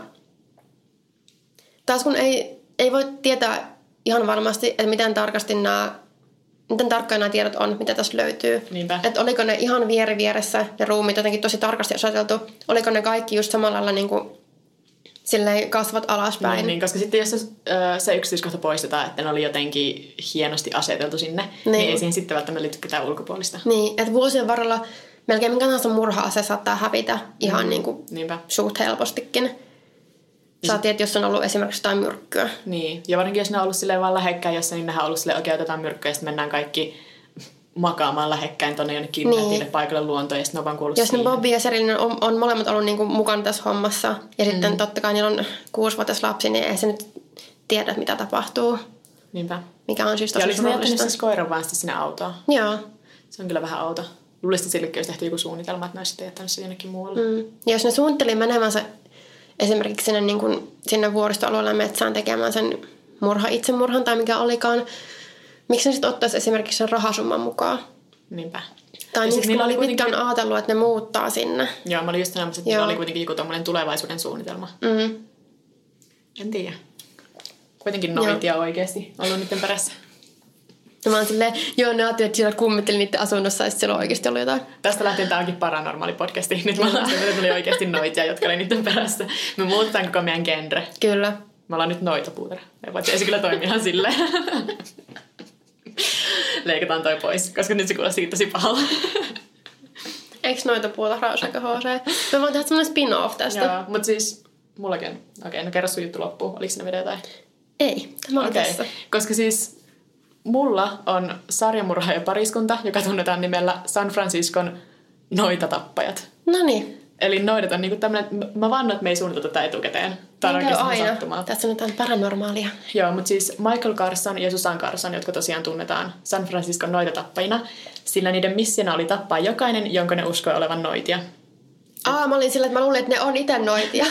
taas kun ei, ei voi tietää ihan varmasti, että miten tarkasti nämä, miten tarkkaan nämä tiedot on, mitä tässä löytyy. Niinpä. Että oliko ne ihan vieri vieressä ja ruumiit jotenkin tosi tarkasti osoiteltu. Oliko ne kaikki just samalla lailla niin kuin silleen kasvat alaspäin. Niin, niin, koska sitten jos se, se yksityiskohta poistetaan, että ne oli jotenkin hienosti aseteltu sinne, niin, niin ei siihen sitten välttämättä liity ketään ulkopuolista. Niin, että vuosien varrella melkein minkä tahansa murha-ase saattaa hävitä ihan mm, niin kuin suht helpostikin. Saatiin, että jos on ollut esimerkiksi jotain myrkkyä. Niin, ja varsinkin jos ne on ollut silleen vaan lähekkäin jossa, niin nehän on ollut silleen, okei, otetaan myrkkyä ja sitten mennään kaikki makaamaan lähekkäin tuonne jonnekin niin. nätille paikalle luontoon ja sitten ne on vaan kuullut jos siihen. ne Bobby ja Sherilyn on, on molemmat ollut niin kuin mukana tässä hommassa ja mm. sitten totta kai niillä on kuusivuotias lapsi, niin ei se nyt tiedä, mitä tapahtuu. Niinpä. Mikä on siis tosi ja oliko ne jättänyt siis koiran vaan sitten sinne autoon? Joo. Se on kyllä vähän outo. luulisin, että sillekin olisi tehty joku suunnitelma, että ne olisi sitten jättänyt se jonnekin muualle. Mm. Ja jos ne suunnitteli menemänsä esimerkiksi sinne, niin kuin, sinne vuoristoalueelle metsään tekemään sen murha, itsemurhan tai mikä olikaan, miksi ne sitten ottaisi esimerkiksi sen rahasumman mukaan? Niinpä. Tai miksi niillä oli kuitenkin... pitkään ajatellut, että ne muuttaa sinne. Joo, mä olin just sanomassa, että niillä oli kuitenkin joku tommoinen tulevaisuuden suunnitelma. Mm. En tiedä. Kuitenkin noitia oikeasti ollut niiden perässä. No mä oon silleen, joo, ne ajattelin, että siellä kummitteli niiden asunnossa ja sitten siellä oikeasti ollut jotain. Tästä lähtien tää onkin paranormaali podcasti. Nyt mä ollaan että tuli oikeasti noitia, jotka oli niiden perässä. Me muutetaan koko meidän genre. Kyllä. Me ollaan nyt noitapuutara. Vaikka ei se kyllä toimi ihan silleen. Leikataan toi pois, koska nyt se kuulosti tosi pahalla. Eikö noitapuutara olisi aika H C? Me voin tehdä semmoinen spin-off tästä. Joo, mutta siis mullakin on. Okei, okay, no kerro sun juttu loppuun. Oliko siinä vielä jotain? Ei, tämä on okay. tässä. Koska siis mulla on sarjamurhaaja pariskunta, joka tunnetaan nimellä San Franciscon noitatappajat. Noniin. Eli noidat on niinku tämmönen, mä vannon, että me ei suunnitella tätä etukäteen. Tää on oikeasti sattumaa. Tässä on jotain paranormaalia. Joo, mutta siis Michael Carson ja Susan Carson, jotka tosiaan tunnetaan San Franciscon noitatappajina, sillä niiden missiona oli tappaa jokainen, jonka ne uskoi olevan noitia. Aa, mä olin sillä, että mä luulin, että ne on itse noitia.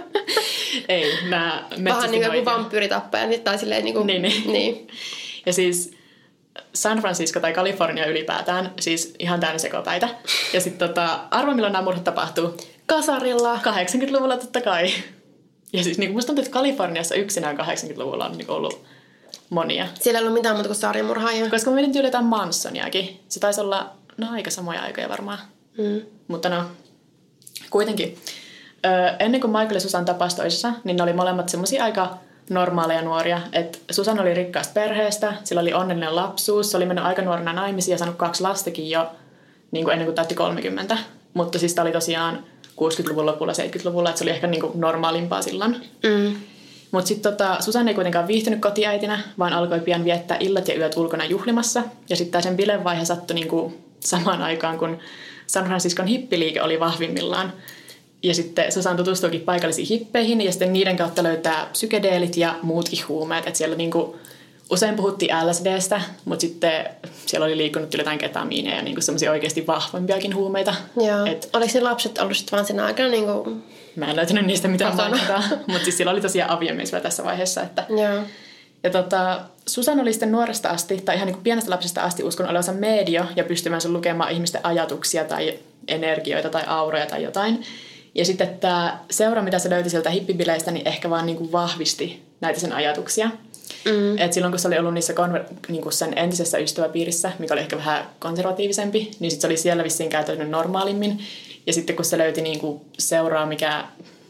Ei, nää metsästi vähän niin kuin joku noitia. vampyyritappaja, niin tai silleen niin kuin... Niin, niin. niin. Ja siis San Francisco tai Kalifornia ylipäätään, siis ihan täynnä sekopäitä. Ja sitten tota, arvo milloin nämä murhat tapahtuu? Kasarilla. kahdeksankymmentäluvulla totta kai. Ja siis niin musta tuntuu, että Kaliforniassa yksinään kahdeksankymmentäluvulla on niin ollut monia. Siellä ei ollut mitään muuta kuin sarjamurhaajia. Koska mä mietin tyyli jotain Mansoniakin. Se taisi olla, no aika samoja aikoja varmaan. Mm. Mutta no, kuitenkin. Öö, ennen kuin Michael ja Susan tapasi toisessa, niin ne oli molemmat semmosia aika normaaleja nuoria. Et Susan oli rikkaasta perheestä, sillä oli onnellinen lapsuus, se oli mennyt aika nuorena naimisiin ja saanut kaksi lastakin jo niin kuin ennen kuin täytti kolmekymmentä. Mutta siis tämä oli tosiaan kuusikymmentäluvun lopulla, seitsemänkymmentäluvulla, että se oli ehkä niin kuin normaalimpaa silloin. Mm. Mutta sitten tota, Susan ei kuitenkaan viihtynyt kotiäitinä, vaan alkoi pian viettää illat ja yöt ulkona juhlimassa. Ja sitten sen bilevaihe sattui niin kuin samaan aikaan, kun San Franciscon hippiliike oli vahvimmillaan. Ja sitten Susan tutustuikin paikallisiin hippeihin ja sitten niiden kautta löytää psykedeelit ja muutkin huumeet. Että siellä niinku, usein puhuttiin L S D:stä, mutta sitten siellä oli liikkunut jotain ketamiineja ja niinku semmoisia oikeasti vahvempiakin huumeita. Joo. Et, oliko ne lapset ollut sitten vaan siinä aikana niinku... Mä en löytänyt niistä mitään mainita, mutta siis siellä oli tosiaan aviomies vielä tässä vaiheessa. Että, Joo. ja tota, Susan oli sitten nuoresta asti, tai ihan niin kuin pienestä lapsesta asti uskon olevansa medio ja pystymänsä lukemaan ihmisten ajatuksia tai energioita tai auroja tai jotain. Ja sitten tämä seura, mitä se löyti sieltä hippibileistä, niin ehkä vaan niin kuin vahvisti näitä sen ajatuksia. Mm. Et silloin kun se oli ollut niissä konver- niin kuin sen entisessä ystäväpiirissä, mikä oli ehkä vähän konservatiivisempi, niin sitten se oli siellä vissiin käytänyt normaalimmin. Ja sitten kun se löyti niin kuin seuraa, mikä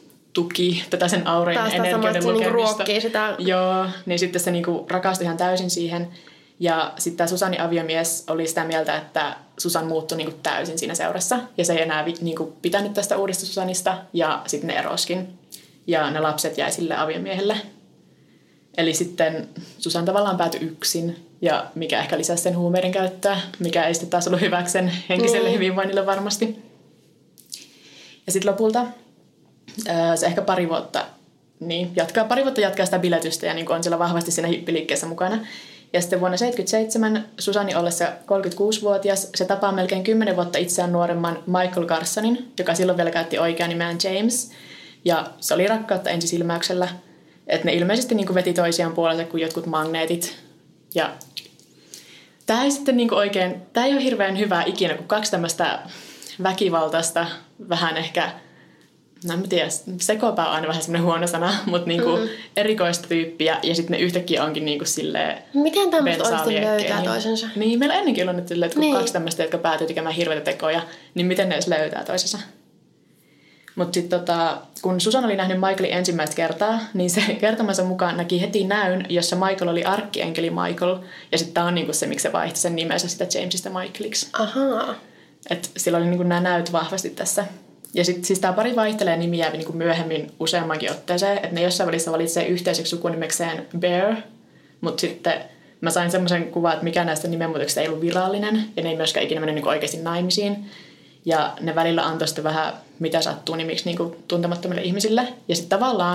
tuki tätä sen aurojen energioiden lukemista. Niinku ruokkii sitä. Joo, niin sitten se niin kuin rakastui ihan täysin siihen. Ja sitten tämä Susanin aviomies oli sitä mieltä, että Susan muuttui niinku täysin siinä seurassa. Ja se ei enää niinku pitänyt tästä uudesta Susanista. Ja sitten ne eroskin. Ja ne lapset jäi sille aviomiehelle. Eli sitten Susan tavallaan päätyi yksin. Ja mikä ehkä lisäsi sen huumeiden käyttöä. Mikä ei sitten taas ollut hyväksi sen henkiselle mm. hyvinvoinnille varmasti. Ja sitten lopulta se ehkä pari vuotta, niin jatkaa, pari vuotta jatkaa sitä biletystä. Ja niin on siellä vahvasti siinä hippiliikkeessä mukana. Ja sitten vuonna tuhatyhdeksänsataaseitsemänkymmentäseitsemän Susani ollessa kolmekymmentäkuusivuotias se tapaa melkein kymmenen vuotta itseään nuoremman Michael Carsonin, joka silloin vielä käytti oikean nimeään James. Ja se oli rakkautta ensisilmäyksellä. Että ne ilmeisesti niin kuin veti toisiaan puolensa kuin jotkut magneetit. Ja tämä ei sitten niin kuin oikein, tämä ei ole hirveän hyvää ikinä, kun kaksi tämmöistä väkivaltaista, vähän ehkä... No en tiedä, sekopää on aina vähän semmoinen huono sana, mutta niinku mm. erikoista tyyppiä ja sitten ne yhtäkkiä onkin niinku silleen miten tämmöistä oikeasti löytää toisensa? Niin, meillä ennenkin on nyt silleen, että kun niin. kaksi tämmöistä, jotka päätyy tekemään hirveitä tekoja, niin miten ne edes löytää toisensa? Mutta sitten tota, kun Susan oli nähnyt Michaelin ensimmäistä kertaa, niin se kertomansa mukaan näki heti näyn, jossa Michael oli arkkienkeli Michael. Ja sitten tämä on niinku se, miksi se vaihtoi sen nimensä sitä Jamesista Michaeliksi. Ahaa. Että sillä oli niinku nämä näyt vahvasti tässä. Ja sitten siis tämä pari vaihtelee nimiä niin kuin myöhemmin useammankin otteeseen, että ne jossain välissä valitsee yhteiseksi sukunimekseen Bear, mutta sitten mä sain semmoisen kuvan, että mikään näistä nimenmuutoksista ei ollut virallinen, ja ne ei myöskään ikinä mennyt niin kuin oikeasti naimisiin. Ja ne välillä antoi sitten vähän mitä sattuu nimiksi niin kuin tuntemattomille ihmisille. Ja sitten tavallaan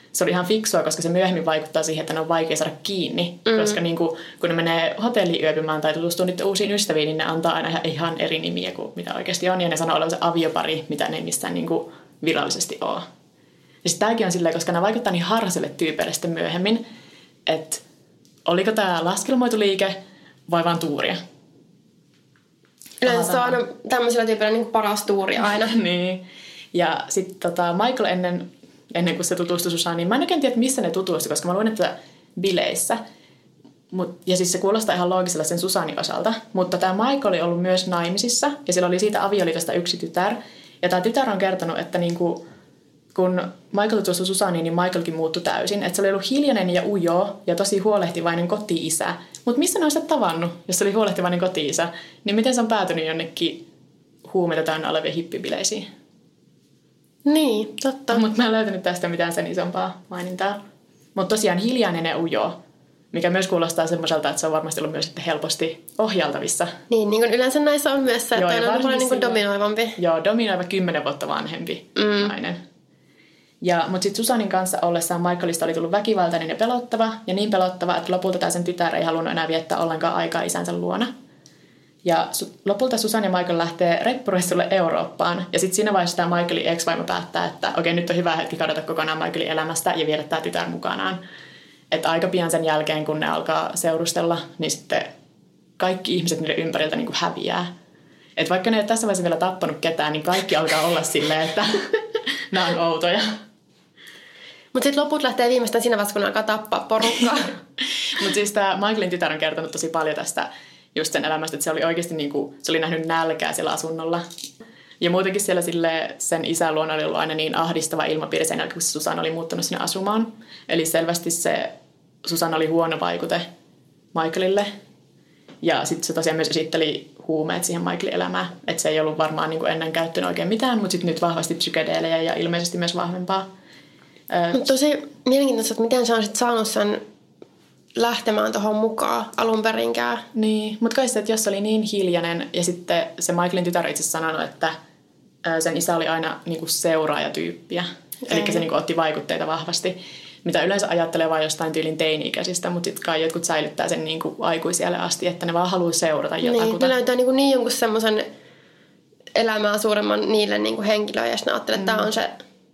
se oli ihan fiksua, koska se myöhemmin vaikuttaa siihen, että ne on vaikea saada kiinni. Mm. Koska niin kuin, kun ne menee hotelliin yöpymään tai tutustuu niiden uusiin ystäviin, niin ne antaa aina ihan eri nimiä kuin mitä oikeasti on. Ja ne sanoo olevansa aviopari, mitä ne ei missään niin kuin virallisesti ole. Ja sitten tämäkin on silleen, koska ne vaikuttaa niin harhaiselle tyypeille sitten myöhemmin, että oliko tämä laskelmoituliike vai vaan tuuria? Yleensä se on aina tämmöisellä tyypillä niin kuin paras tuuri aina. Niin. Ja sitten tota, Michael ennen, ennen kuin se tutustui Susaniin, niin mä en oikein tiedä, missä ne tutustui, koska mä luin, että bileissä. Mut, ja siis se kuulostaa ihan loogisella sen Susanin osalta. Mutta tämä Michael oli ollut myös naimisissa ja sillä oli siitä avioliitosta yksi tytär. Ja tämä tytär on kertonut, että niinku, kun Michael tutustui Susaniin, niin Michaelkin muuttui täysin. Että se oli ollut hiljainen ja ujo ja tosi huolehtivainen koti-isä. Mutta missä ne on sitä tavannut, jos se oli huolehtivainen koti-isä? Niin miten se on päätynyt jonnekin huumeita täynnä oleviin hippibileisiin? Niin, totta. Mutta mä en löytänyt tästä mitään sen isompaa mainintaa. Mutta tosiaan hiljainen ja ujo, mikä myös kuulostaa semmoiselta, että se on varmasti ollut myös sitten helposti ohjaltavissa. Niin, niin kuin yleensä näissä on myös se, että aina on paljon niin kuin dominoivampi. Joo, dominoiva kymmenen vuotta vanhempi mm. nainen. Ja, mutta sitten Susanin kanssa ollessaan Michaelista oli tullut väkivaltainen ja pelottava, ja niin pelottava, että lopulta tämä sen tytär ei halunnut enää viettää ollenkaan aikaa isänsä luona. Ja su- lopulta Susan ja Michael lähtee reppureissulle Eurooppaan, ja sitten siinä vaiheessa tämä Michaelin ex-vaimo päättää, että okei, nyt on hyvä hetki kadota kokonaan Michaelin elämästä ja viedä tämä tytär mukanaan. Että aika pian sen jälkeen, kun ne alkaa seurustella, niin sitten kaikki ihmiset niiden ympäriltä niin kuin häviää. Että vaikka ne ei ole tässä vaiheessa vielä tappanut ketään, niin kaikki alkaa olla silleen, että nämä on outoja. Mutta sitten loput lähtee viimeistään siinä vaiheessa, kun alkaa tappaa porukkaa. Mutta siis tämä Michaelin tytär on kertonut tosi paljon tästä just sen elämästä, että se oli oikeasti niinku, se oli nähnyt nälkää siellä asunnolla. Ja muutenkin siellä sille, sen isän luona oli ollut aina niin ahdistava ilmapiiri sen jälkeen, kun Susan oli muuttanut sinne asumaan. Eli selvästi se Susan oli huono vaikute Michaelille. Ja sitten se tosiaan myös esitteli huumeet siihen Michaelin elämään. Että se ei ollut varmaan niinku ennen käyttänyt oikein mitään, mutta sitten nyt vahvasti psykedeelejä ja ilmeisesti myös vahvempaa. Mutta tosi mielenkiintoista, että miten sä on sit saanut sen lähtemään tuohon mukaan alun perinkään. Niin, mutta kai se, että jos se oli niin hiljainen ja sitten se Michaelin tytär itse sanonut, että sen isä oli aina niinku seuraajatyyppiä. Eli se niinku otti vaikutteita vahvasti, mitä yleensä ajattelee vain jostain tyylin teini-ikäisistä, mutta sitten kai jotkut säilyttää sen niinku aikuisielle asti, että ne vaan haluaa seurata jotakuta. Niin, ne löytää niinku niin jonkun semmoisen elämää suuremman niille niinku henkilöille, ja sitten ajattelee, että mm. tämä on se.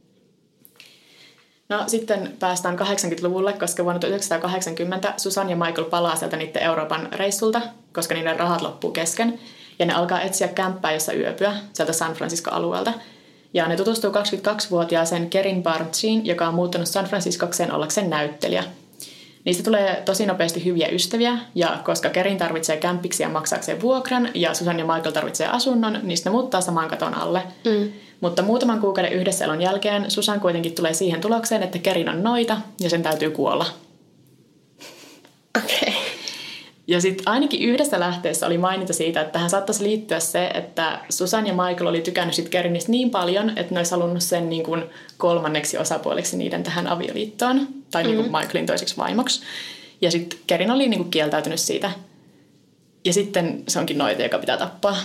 No sitten päästään kahdeksankymmentäluvulle, koska vuonna tuhatyhdeksänsataakahdeksankymmentä Susan ja Michael palaa sieltä niiden Euroopan reissulta, koska niiden rahat loppuu kesken. Ja ne alkaa etsiä kämppää, jossa yöpyä sieltä San Francisco-alueelta. Ja ne tutustuu kaksikymmentäkaksivuotiaaseen Kerin Barnesiin, joka on muuttanut San Franciscokseen ollakseen näyttelijä. Niistä tulee tosi nopeasti hyviä ystäviä, ja koska Kerin tarvitsee kämppiksi ja maksaakseen vuokran, ja Susan ja Michael tarvitsee asunnon, niin ne muuttaa saman katon alle. Mm. Mutta muutaman kuukauden yhdessäelon jälkeen Susan kuitenkin tulee siihen tulokseen, että Kerin on noita, ja sen täytyy kuolla. Okei. Okay. Ja sitten ainakin yhdessä lähteessä oli mainita siitä, että tähän saattaisi liittyä se, että Susan ja Michael oli tykännyt sit Kerinistä niin paljon, että ne olisi halunnut sen niin kuin kolmanneksi osapuoleksi niiden tähän avioliittoon, tai mm-hmm. niin kuin Michaelin toiseksi vaimoksi. Ja sitten Kerin oli niin kuin kieltäytynyt siitä. Ja sitten se onkin noita, joka pitää tappaa.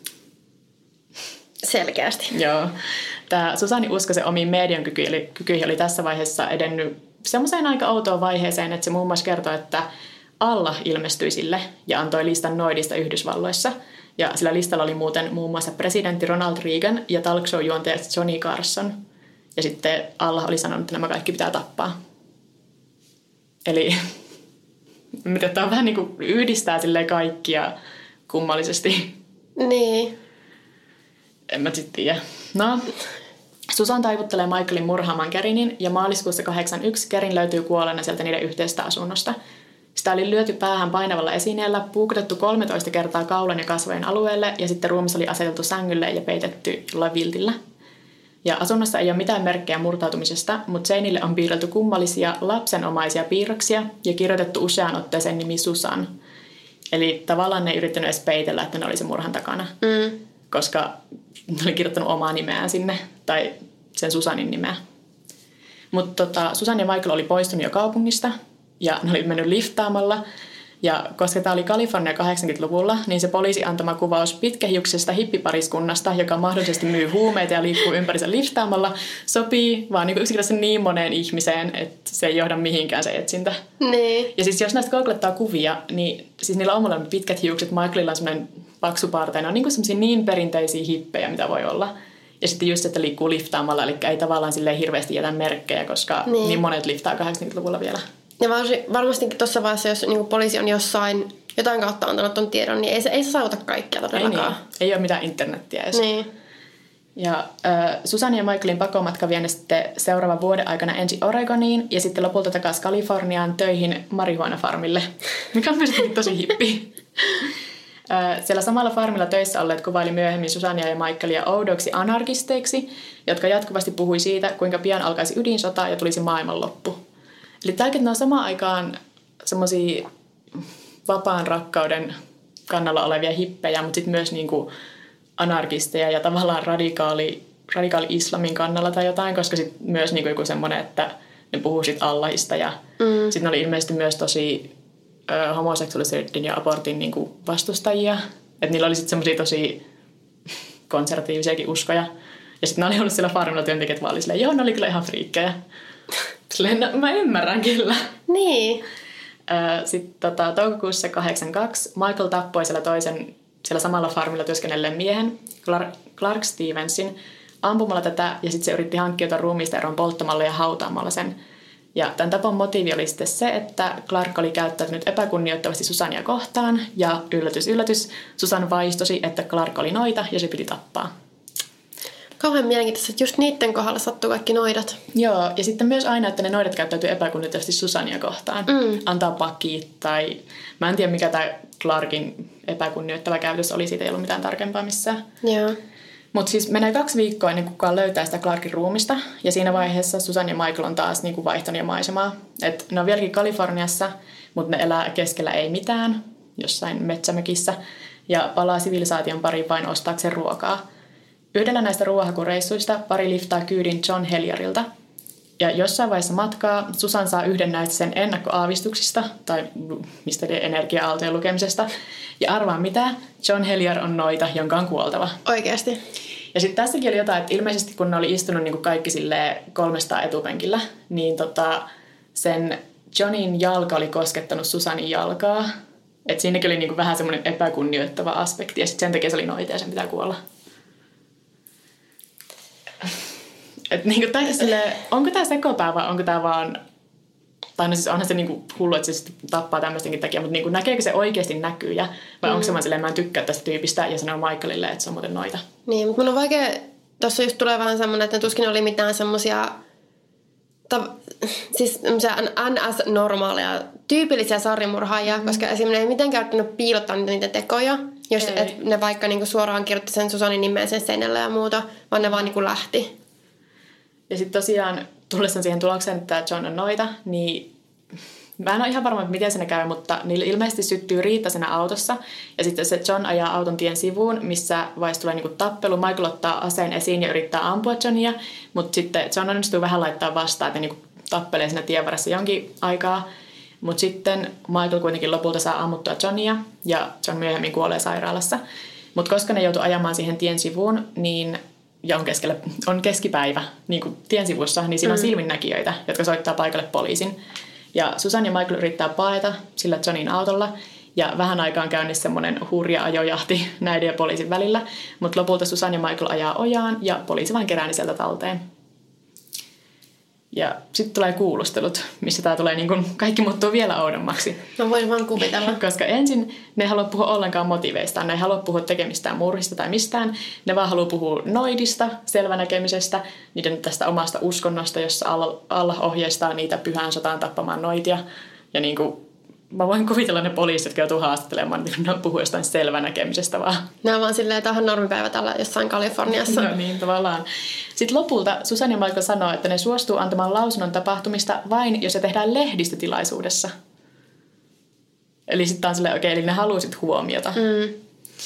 Selkeästi. Joo. Tämä Susani Uskosen omiin median kykyihin oli tässä vaiheessa edennyt semmoiseen aika outoon vaiheeseen, että se muun muassa kertoi, että Allah ilmestyi sille ja antoi listan noidista Yhdysvalloissa. Ja sillä listalla oli muuten muun muassa presidentti Ronald Reagan ja talk show-juontaja Johnny Carson. Ja sitten Allah oli sanonut, että nämä kaikki pitää tappaa. Eli mitä tämä vähän niin kuin yhdistää silleen kaikkia kummallisesti. Niin. En mä sitten tiedä. No, Susan taivuttelee Michaelin murhaamaan Kerinin ja maaliskuussa kahdeksankymmentäyksi Kerin löytyy kuolleena sieltä niiden yhteisestä asunnosta. Sitä oli lyöty päähän painavalla esineellä, puukotettu kolmetoista kertaa kaulan ja kasvojen alueelle ja sitten ruumis oli aseteltu sängylle ja peitetty jollain viltillä. Ja asunnossa ei ole mitään merkkejä murtautumisesta, mutta seinille on piirretty kummallisia lapsenomaisia piirroksia ja kirjoitettu useaan otteeseen nimi Susan. Eli tavallaan ne ei yrittänyt edes peitellä, että ne oli se murhan takana. Mm. Koska ne oli kirjoittanut omaa nimeään sinne, tai sen Susanin nimeä. Mutta tota, Susan ja Michael oli poistunut jo kaupungista, ja ne oli mennyt liftaamalla, Ja koska tämä oli Kalifornia kahdeksankymmentäluvulla, niin se poliisi antama kuvaus pitkähiuksesta hippipariskunnasta, joka mahdollisesti myy huumeita ja liikkuu ympärinsä liftaamalla, sopii vaan niin yksinkertaisesti niin moneen ihmiseen, että se ei johda mihinkään se etsintä. Niin. Ja siis jos näistä googlettaa kuvia, niin siis niillä on mulla pitkät hiukset, Michaelilla on semmoinen paksu parta, ne on niin semmoisia niin perinteisiä hippejä, mitä voi olla. Ja sitten just, että liikkuu liftaamalla, eli ei tavallaan silleen hirveästi jätä merkkejä, koska niin, niin monet liftaa kahdeksankymmentäluvulla vielä. Ja varmastikin tuossa vaiheessa, jos niin poliisi on jossain jotain kautta antanut tuon tiedon, niin ei se, ei se saavuta kaikkea todellakaan. Ei, niin. Ei ole mitään internettiä edes. Niin. Ja äh, Susan ja Michaelin pakomatka vie ne sitten seuraavan vuoden aikana ensin Oregoniin ja sitten lopulta takaisin Kaliforniaan töihin marihuanafarmille, mikä on mielestäni tosi hippi. äh, siellä samalla farmilla töissä olleet kuvaili myöhemmin Susania ja Michaelia oudoiksi anarkisteiksi, jotka jatkuvasti puhui siitä, kuinka pian alkaisi ydin-sota ja tulisi maailmanloppu. Eli tälläkin ne on samaan aikaan semmoisia vapaan rakkauden kannalla olevia hippejä, mutta sitten myös niinku anarkisteja ja tavallaan radikaali, radikaali islamin kannalla tai jotain, koska sitten myös niinku joku semmoinen, että ne puhuu sit Allahista ja mm. sitten ne oli ilmeisesti myös tosi ö, homoseksuaalisuuden ja abortin niinku vastustajia. Että niillä oli sitten semmoisia tosi konservatiivisiakin uskoja. Ja sitten ne oli ollut siellä farmilla työntekijät vaan oli silleen, joo, ne oli kyllä ihan friikkejä. Silleen, no, mä ymmärrän kyllä. Niin. Sitten tota, toukokuussa kahdeksankymmentäkaksi Michael tappoi siellä toisen, siellä samalla farmilla työskennelleen miehen, Clark, Clark Stevensin, ampumalla tätä ja sitten se yritti hankkiutua ruumiista eroon polttamalla ja hautaamalla sen. Ja tämän tapon motiivi oli sitten se, että Clark oli käyttäytynyt epäkunnioittavasti Susania kohtaan ja yllätys, yllätys, Susan vaistosi, että Clark oli noita ja se piti tappaa. Kauhean mielenkiintoista, että just niiden kohdalla sattuu kaikki noidat. Joo, ja sitten myös aina, että ne noidat käyttäytyy epäkunnioittavasti Susania kohtaan. Mm. Antaa pakit tai... Mä en tiedä, mikä tämä Clarkin epäkunnioittava käytös oli, siitä ei ollut mitään tarkempaa missään. Joo. Mutta siis menee kaksi viikkoa ennen kuin kukaan löytää sitä Clarkin ruumista. Ja siinä vaiheessa Susan ja Michael on taas niin kuin vaihtanut jo maisemaa. Et ne on vieläkin Kaliforniassa, mutta ne elää keskellä ei mitään, jossain metsämökissä. Ja palaa sivilisaation pariin vain ostaakseen ruokaa. Yhdellä näistä ruohakureissuista pari liftaa kyydin John Hellierilta. Ja jossain vaiheessa matkaa Susan saa yhden näistä sen ennakkoaavistuksista, tai mistä energia-aaltojen lukemisesta. Ja arvaa mitä, John Hellier on noita, jonka on kuoltava. Oikeasti. Ja sitten tässäkin oli jotain, että ilmeisesti kun ne oli istunut niin kuin kaikki silleen kolmestaan etupenkillä, niin tota, sen Johnin jalka oli koskettanut Susanin jalkaa. Että siinäkin oli niin kuin vähän semmoinen epäkunnioittava aspekti, ja sitten sen takia se oli noita ja sen pitää kuolla. Et niinku tää, sille, onko tämä sekopää vai onko tämä vaan, tai no siis onhan se niinku hullu, että se tappaa tämmöistenkin takia, mutta niinku näkeekö se oikeasti näkyjä vai mm. onko se vaan silleen, mä en tykkää tästä tyypistä ja sanoo Michaelille, että se on muuten noita. Niin, mutta mun on vaikea, tuossa just tulee vähän semmoinen, että ne tuskin oli mitään semmoisia, ta, siis N S-normaaleja, tyypillisiä sarjamurhaajia, mm. koska esimerkiksi ei mitenkään käyttänyt piilottaa niitä, niitä tekoja, jos et ne vaikka niinku suoraan kirjoitti sen Susanin nimeen sen seinällä ja muuta, vaan ne vaan niinku lähti. Ja sitten tosiaan tullessaan siihen tulokseen, että John on noita, niin mä en ole ihan varma, miten se käy, mutta niillä ilmeisesti syttyy riita siinä autossa. Ja sitten se John ajaa auton tien sivuun, missä vaiheessa tulee niinku tappelu. Michael ottaa aseen esiin ja yrittää ampua Johnia, mutta sitten John onnistuu vähän laittaa vastaan, että niinku tappelee siinä tien varressa jonkin aikaa. Mutta sitten Michael kuitenkin lopulta saa ammuttua Johnia ja John myöhemmin kuolee sairaalassa. Mutta koska ne joutuu ajamaan siihen tien sivuun, niin... ja on, keskellä, on keskipäivä niin kuin tien sivussa, niin siinä on mm. silminnäkijöitä, jotka soittaa paikalle poliisin. Ja Susan ja Michael yrittää paeta sillä Johnin autolla, ja vähän aikaan käynnissä semmoinen hurja ajojahti näiden ja poliisin välillä, mutta lopulta Susan ja Michael ajaa ojaan, ja poliisi vain kerää sieltä talteen. Ja sitten tulee kuulustelut, missä tämä tulee niin kuin, kaikki muuttuu vielä oudommaksi. Mä voin vaan kuvitella. Koska ensin ne ei halua puhua ollenkaan motiiveistaan, ne ei halua puhua tekemistään murhista tai mistään. Ne vaan haluaa puhua noidista, selvänäkemisestä, niiden tästä omasta uskonnosta, jossa Allah ohjeistaa niitä pyhään sotaan tappamaan noitia. Ja niin kuin, mä voin kuvitella ne poliisit, jotka joutuu haastattelemaan, niin ne puhuu jostain selvänäkemisestä vaan. Ne on vaan silleen, että on normipäivä täällä jossain Kaliforniassa. No niin, tavallaan. Sitten lopulta Susan ja Michael sanoo, että ne suostuu antamaan lausunnon tapahtumista vain, jos se tehdään lehdistötilaisuudessa. Eli sitten on silleen, okei, okay, eli ne haluaa sit huomiota. Mm.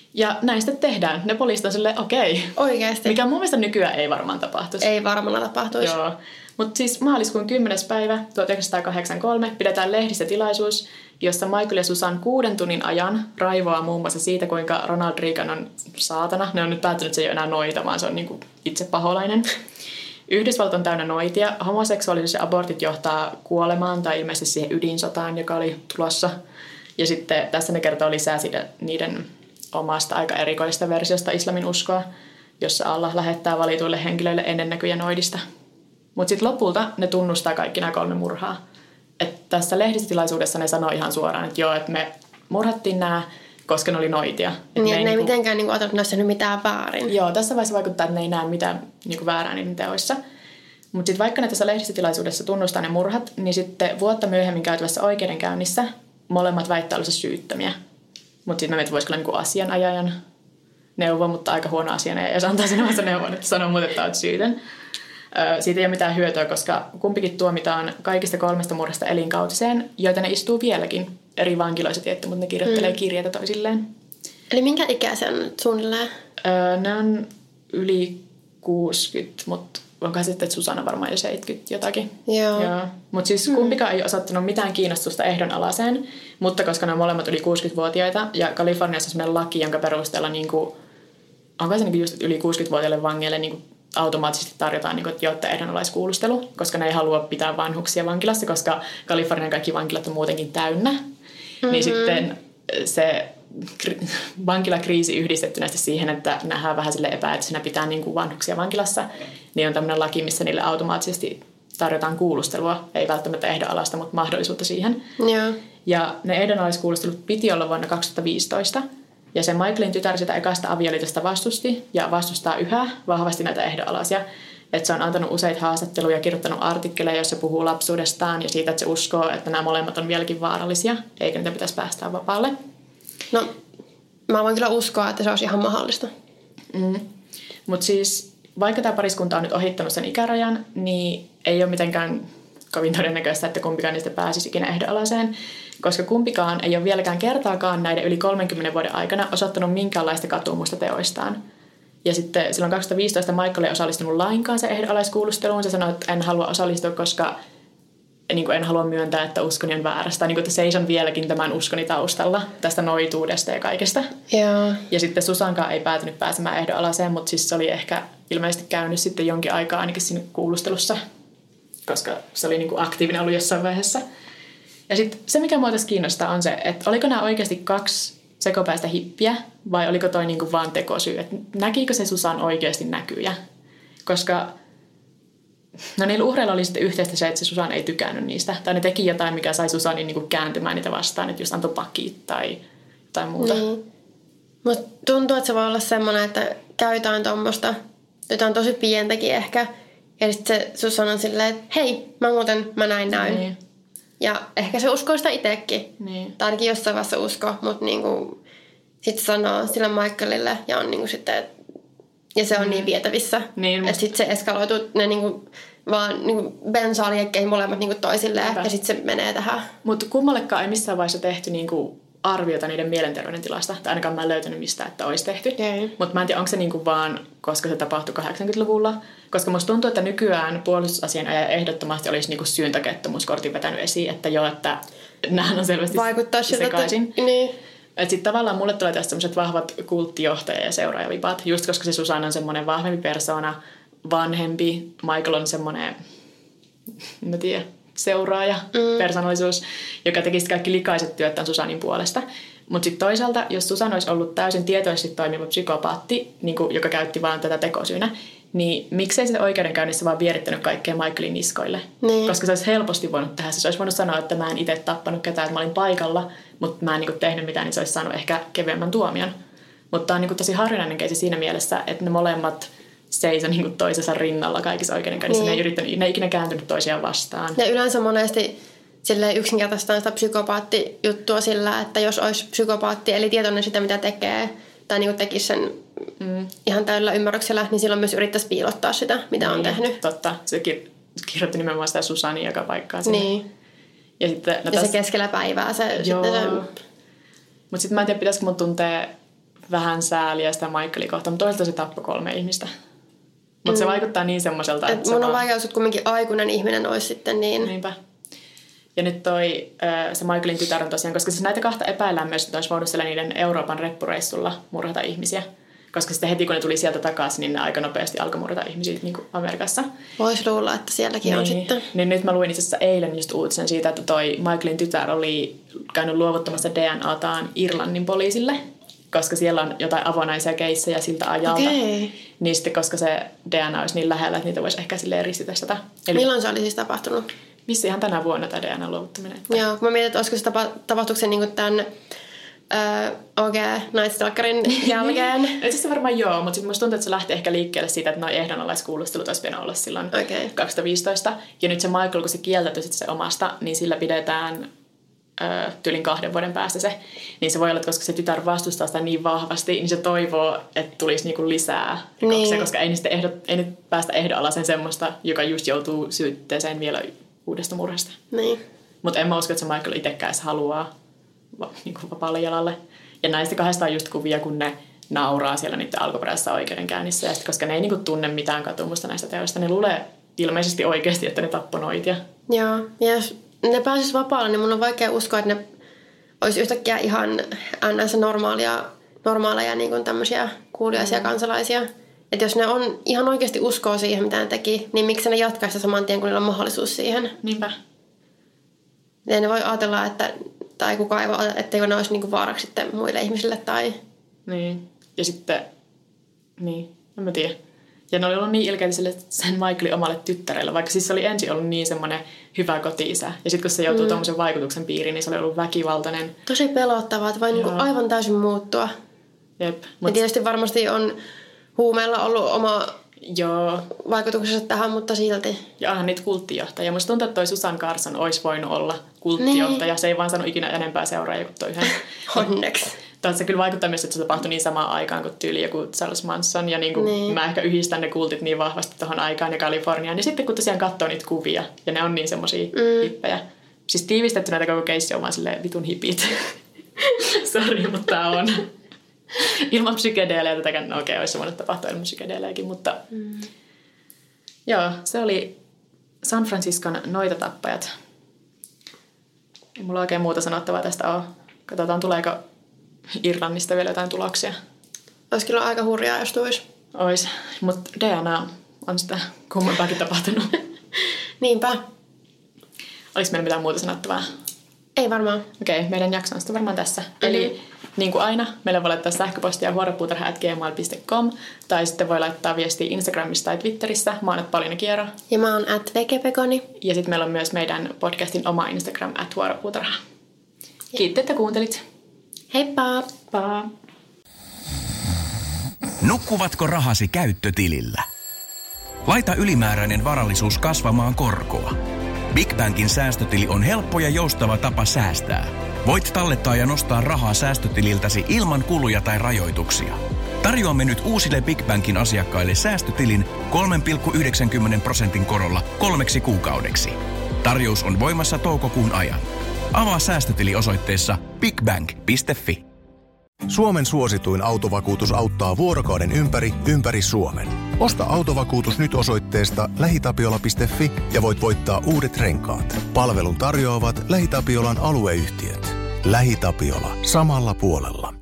Ja näin sitten tehdään. Ne poliisit on silleen, okei. Okay. Oikeasti. Mikä mun mielestä nykyään ei varmaan tapahtuisi. Ei varmaan tapahtuisi. Joo. Mutta siis maaliskuun kymmenes päivä tuhatyhdeksänsataakahdeksankymmentäkolme pidetään lehdistötilaisuus, jossa Michael ja Susan kuuden tunnin ajan raivoaa muun muassa siitä, kuinka Ronald Reagan on saatana. Ne on nyt päättänyt, että se ei ole enää noita, vaan se on niinku itse paholainen. Yhdysvallat on täynnä noitia. Homoseksuaalisuus ja abortit johtaa kuolemaan tai ilmeisesti siihen ydinsotaan, joka oli tulossa. Ja sitten tässä ne kertoo lisää siitä, niiden omasta aika erikoista versiosta islamin uskoa, jossa Allah lähettää valituille henkilöille ennennäkyjä noidista. Mutta sitten lopulta ne tunnustaa kaikki nämä kolme murhaa. Et tässä lehdistötilaisuudessa ne sanoo ihan suoraan, että joo, että me murhattiin nämä, koska ne oli noitia. Et niin, ne ei niinku... mitenkään niinku ajatellut, että ne olisi tehnyt mitään väärin. Joo, tässä vaiheessa vaikuttaa, että ne ei näe mitään niinku väärää niiden teoissa. Mutta sitten vaikka ne tässä lehdistötilaisuudessa tunnustaa ne murhat, niin sitten vuotta myöhemmin käytävässä oikeudenkäynnissä molemmat väittää ollensa syyttömiä. Mutta sitten mä mietin, että voisiko olla niinku asianajajan neuvo, mutta aika huono asianajaja, jos antaa sinne vasta neuvon, että sanoo muuten, että olet syytön. Siitä ei ole mitään hyötyä, koska kumpikin tuomitaan kaikista kolmesta murhasta elinkautiseen, joita ne istuu vieläkin eri vankiloissa tietty, mutta ne kirjoittelee mm. kirjeitä toisilleen. Eli minkä ikäisiä on suunnilleen? Öö, ne on yli kuusikymmentä, mutta onko sitten, että Susanna varmaan jo seitsemänkymmentä jotakin. Joo. Joo. Mutta siis kumpikaan mm. ei osoittanut mitään kiinnostusta ehdonalaiseen, mutta koska ne on molemmat yli kuusikymmentävuotiaita ja Kaliforniassa on sellainen laki, jonka perusteella niinku, onko se niinku just yli kuusikymmentävuotiaille vangeille niinku automaattisesti tarjotaan, niin kuin, että jotta ehdonalaiskuulustelu, koska ne ei halua pitää vanhuksia vankilassa, koska Kalifornian kaikki vankilat on muutenkin täynnä. Mm-hmm. Niin sitten se kri- vankilakriisi yhdistettynä siihen, että nähdään vähän sille epäeettisenä pitää niin kuin vanhuksia vankilassa, niin on tämmöinen laki, missä niille automaattisesti tarjotaan kuulustelua, ei välttämättä ehdonalaista, mutta mahdollisuutta siihen. Joo. Ja ne ehdonalaiskuulustelut piti olla vuonna kaksituhattaviisitoista, ja se Michaelin tytär sitä ekasta avioliitosta vastusti ja vastustaa yhä vahvasti näitä ehdonalaisia. Että se on antanut useita haastatteluja ja kirjoittanut artikkeleja, joissa puhuu lapsuudestaan ja siitä, että se uskoo, että nämä molemmat on vieläkin vaarallisia, eikä niitä pitäisi päästää vapaalle. No, mä voin kyllä uskoa, että se olisi ihan mahdollista. Mm. Mutta siis, vaikka tämä pariskunta on nyt ohittanut sen ikärajan, niin ei ole mitenkään kovin todennäköistä, että kumpikaan niistä pääsisi ikinä ehdonalaiseen, koska kumpikaan ei ole vieläkään kertaakaan näiden yli kolmenkymmenen vuoden aikana osoittanut minkäänlaista katumusta teoistaan. Ja sitten silloin kaksituhattaviisitoista Michael ei osallistunut lainkaan se ehdonalaiskuulusteluun. Se sanoi, että en halua osallistua, koska niin kuin en halua myöntää, että uskoni on väärästä. Niin kuin, että seison vieläkin tämän uskoni taustalla tästä noituudesta ja kaikesta. Joo. Ja sitten Susankaan ei päätynyt pääsemään ehdonalaiseen, mutta siis se oli ehkä ilmeisesti käynyt sitten jonkin aikaa ainakin siinä kuulustelussa, koska se oli niin kuin aktiivinen ollut jossain vaiheessa. Ja sitten se, mikä mua tässä kiinnostaa, on se, että oliko nämä oikeasti kaksi sekopäistä hippiä vai oliko toi niinku vaan tekosyy? Et näkikö se Susan oikeasti näkyjä? Koska no niillä uhreilla oli sitten yhteistä se, että se Susan ei tykännyt niistä. Tai ne teki jotain, mikä sai Susanin niinku kääntymään niitä vastaan, että just antoi pakit tai jotain muuta. Niin. Musta tuntuu, että se voi olla semmoinen, että käy jotain tuommoista, jotain tosi pientäkin ehkä. Ja sitten se Susan on silleen, että hei, mä muuten, mä näin näin. Niin. Ja ehkä se uskoo sitä itsekin. Niin. Tai ainakin jossain vaiheessa usko, mutta niinku, sitten sanoo sille Michaelille ja on niinku sitten, ja se on mm. niin vietävissä. Niin, että sitten se eskaloituu, ne niinku vaan niinku bensaa liekkeihin molemmat niinku toisilleen. Hyvä. Ja sitten se menee tähän. Mutta kummallekaan ei missään vaiheessa tehty niinku arviota niiden mielenterveyden tilasta. Tai ainakaan mä en löytänyt mistä, että olisi tehty. Mutta mä en tiedä, onko se niinku vaan, koska se tapahtui kahdeksankymmentäluvulla. Koska musta tuntuu, että nykyään puolustusasianajaja ehdottomasti olisi niinku syyntakettomuuskortin vetänyt esiin, että joo, että nämähän on selvästi vaikuttaa sekaisin. Siltä, niin. Että sitten tavallaan mulle tulee tästä sellaiset vahvat kulttijohtaja- ja seuraajavipat, just koska se Susan on semmoinen vahvempi persoona, vanhempi, Michael on semmoinen, en tiedä, seuraaja, mm. persoonallisuus, joka tekisi kaikki likaiset työt tämän Susanin puolesta. Mutta sitten toisaalta, jos Susan olisi ollut täysin tietoisesti toimiva psykopaatti, niin kuin, joka käytti vaan tätä tekosyynä, niin miksei sitä oikeudenkäynnissä vaan vierittänyt kaikkea Michaelin niskoille? Niin. Koska se olisi helposti voinut tehdä. Se olisi voinut sanoa, että mä en itse tappanut ketään, että mä olin paikalla, mutta mä en niin kuin tehnyt mitään, niin se olisi saanut ehkä kevyemmän tuomion. Mutta tämä on niin kuin tosi harvinainen keisi siinä mielessä, että ne molemmat seisoi niin kuin toisensa rinnalla kaikissa oikeudenkäynnissä. Niin. Ne ei yrittänyt, ne ei ikinä kääntynyt toisiaan vastaan. Ja yleensä monesti silleen yksinkertaistaan sitä psykopaattijuttua sillä, että jos olisi psykopaatti, eli tietoinen sitä, mitä tekee, tai niin kuin tekisi sen mm. ihan täydellä ymmärryksellä, niin silloin myös yrittäisi piilottaa sitä, mitä niin, on tehnyt. Totta. Se kir- kirjoitti nimenomaan sitä Susania joka paikkaan sinne. Niin. Ja, sitten, no ja täs... se keskellä päivää. Se, Joo. Se... Mutta sitten mä en tiedä, pitäisikö mun tuntea vähän sääliä sitä Michaelia kohtaan, mutta toisaalta se tappoi kolme ihmistä. Mutta mm. se vaikuttaa niin semmoiselta, Et että... mun on vaan... vaikea, että kumminkin aikuinen ihminen olisi sitten niin... Niinpä. Ja nyt toi, se Michaelin tytär on tosiaan, koska siis näitä kahta epäillään myös, että olisi voinut siellä niiden Euroopan reppureissulla murhata ihmisiä. Koska sitten heti kun ne tuli sieltä takaisin, niin ne aika nopeasti alkoi murhata ihmisiä niin kuin Amerikassa. Voisi luulla, että sielläkin niin. on sitten. Niin nyt mä luin itse asiassa eilen just uutisen siitä, että toi Michaelin tytär oli käynyt luovuttamassa D N A:taan Irlannin poliisille. Koska siellä on jotain avonaisia keissejä siltä ajalta. Okay. Niin sitten koska se D N A olisi niin lähellä, että niitä voisi ehkä silleen ristitestä. Eli milloin se oli siis tapahtunut? Missä ihan tänä vuonna tämä D N A-luovuttaminen. Joo, kun mä mietin, että olisiko se tapa, tapahtuiko se niin tämän äh, O G Night Stalkerin jälkeen. Itse asiassa varmaan joo, mutta sitten musta tuntuu, että se lähti ehkä liikkeelle siitä, että noi ehdonalaiskuulustelut olisi pitänyt olla silloin okay. kaksituhattaviisitoista. Ja nyt se Michael, kun se kieltäytyi sitten se omasta, niin sillä pidetään äh, tyylin kahden vuoden päästä se. Niin se voi olla, että koska se tytär vastustaa sitä niin vahvasti, niin se toivoo, että tulisi niinku lisää rikoksia, niin. Koska ei nyt, ehdot, ei nyt päästä ehdonalaisen semmoista, joka just joutuu syytteeseen vielä uudesta murhasta. Niin. Mutta en mä usko, että se Michael itsekään haluaa va, niin kuin vapaalle jalalle. Ja näistä kahdesta on just kuvia, kun ne nauraa siellä niiden alkuperäisessä oikeudenkäynnissä. Ja sit, koska ne ei niin kuin tunne mitään katumusta näistä teoista, ne luulee ilmeisesti oikeasti, että ne tappoi noitia. Joo, ja jos ne pääsis vapaalle, niin mun on vaikea uskoa, että ne olisi yhtäkkiä ihan ns. normaalia, normaaleja niin kuin tämmöisiä kuuliaisia mm. kansalaisia. Että jos ne on ihan oikeasti uskoo siihen, mitä ne teki, niin miksi ne jatkaisi saman tien, kun niillä on mahdollisuus siihen? Niinpä. Ja ne voi ajatella, että, tai kukaan ei voi ajatella, etteikö ne olisi niinku vaaraksi sitten muille ihmisille. Tai... Niin. Ja sitten, niin, en mä tiedä. Ja ne oli ollut niin ilkeitä sille sen Michaelin omalle tyttärelle, vaikka siis se oli ensin ollut niin semmoinen hyvä koti-isä. Ja sitten kun se joutuu mm. tommosen vaikutuksen piiriin, niin se oli ollut väkivaltainen. Tosi pelottavaa, että voi niinku aivan täysin muuttua. Jep. Mut... Ja tietysti varmasti on huumeilla ollut oma Joo. vaikutuksensa tähän, mutta silti. Ja onhan niitä kulttijohtajia. Musta tuntuu, että toi Susan Carson olisi voinut olla kulttijohtaja. Niin. Se ei vaan saanut ikinä enempää seuraajia kuin toi yhden. Onneksi. Se kyllä vaikuttaa myös, että se tapahtui niin samaan aikaan kuin tyyli joku Charles Manson. Ja niin kuin niin. Mä ehkä yhdistän ne kultit niin vahvasti tuohon aikaan ja Kaliforniaan. Ja sitten kun tosiaan katsoo niitä kuvia, ja ne on niin semmosia mm. hippejä. Siis tiivistetty näitä koko keissi on vaan silleen vitun hipit. Sori, mutta tää on. Ilman psykedeelejä tätäkään, no okei, okay, olisi voinut tapahtua ilman psykedeelejäkin, mutta mm. joo, se oli San Franciscon noitatappajat. Ei mulla oikein muuta sanottavaa tästä ole. Katsotaan, tuleeko Irlannista vielä jotain tuloksia. Olisi kyllä aika hurjaa, jos tulisi. Ois, mutta D N A on sitä kummempaakin tapahtunut. Niinpä. Oliko meillä mitään muuta sanottavaa? Ei varmaan. Okei, okay, meidän jakso on sitten varmaan tässä. Mm-hmm. Eli niin kuin aina, meille voi laittaa sähköpostia huoropuutarha at gmail piste com tai sitten voi laittaa viestiä Instagramissa tai Twitterissä. Mä oon Pauliina Kiero. Ja mä oon at vegepekoni. Ja sitten meillä on myös meidän podcastin oma Instagram at huoropuutarha. Kiitos, että kuuntelit. Heippa! Pa. Nukkuvatko rahasi käyttötilillä? Laita ylimääräinen varallisuus kasvamaan korkoa. Big Bankin säästötili on helppo ja joustava tapa säästää. Voit tallettaa ja nostaa rahaa säästötililtäsi ilman kuluja tai rajoituksia. Tarjoamme nyt uusille Big Bankin asiakkaille säästötilin kolme pilkku yhdeksänkymmentä prosentin korolla kolmeksi kuukaudeksi. Tarjous on voimassa toukokuun ajan. Avaa säästötili osoitteessa bigbank piste fi. Suomen suosituin autovakuutus auttaa vuorokauden ympäri, ympäri Suomen. Osta autovakuutus nyt osoitteesta lähitapiola piste fi ja voit voittaa uudet renkaat. Palvelun tarjoavat LähiTapiolan alueyhtiöt. LähiTapiola. Samalla puolella.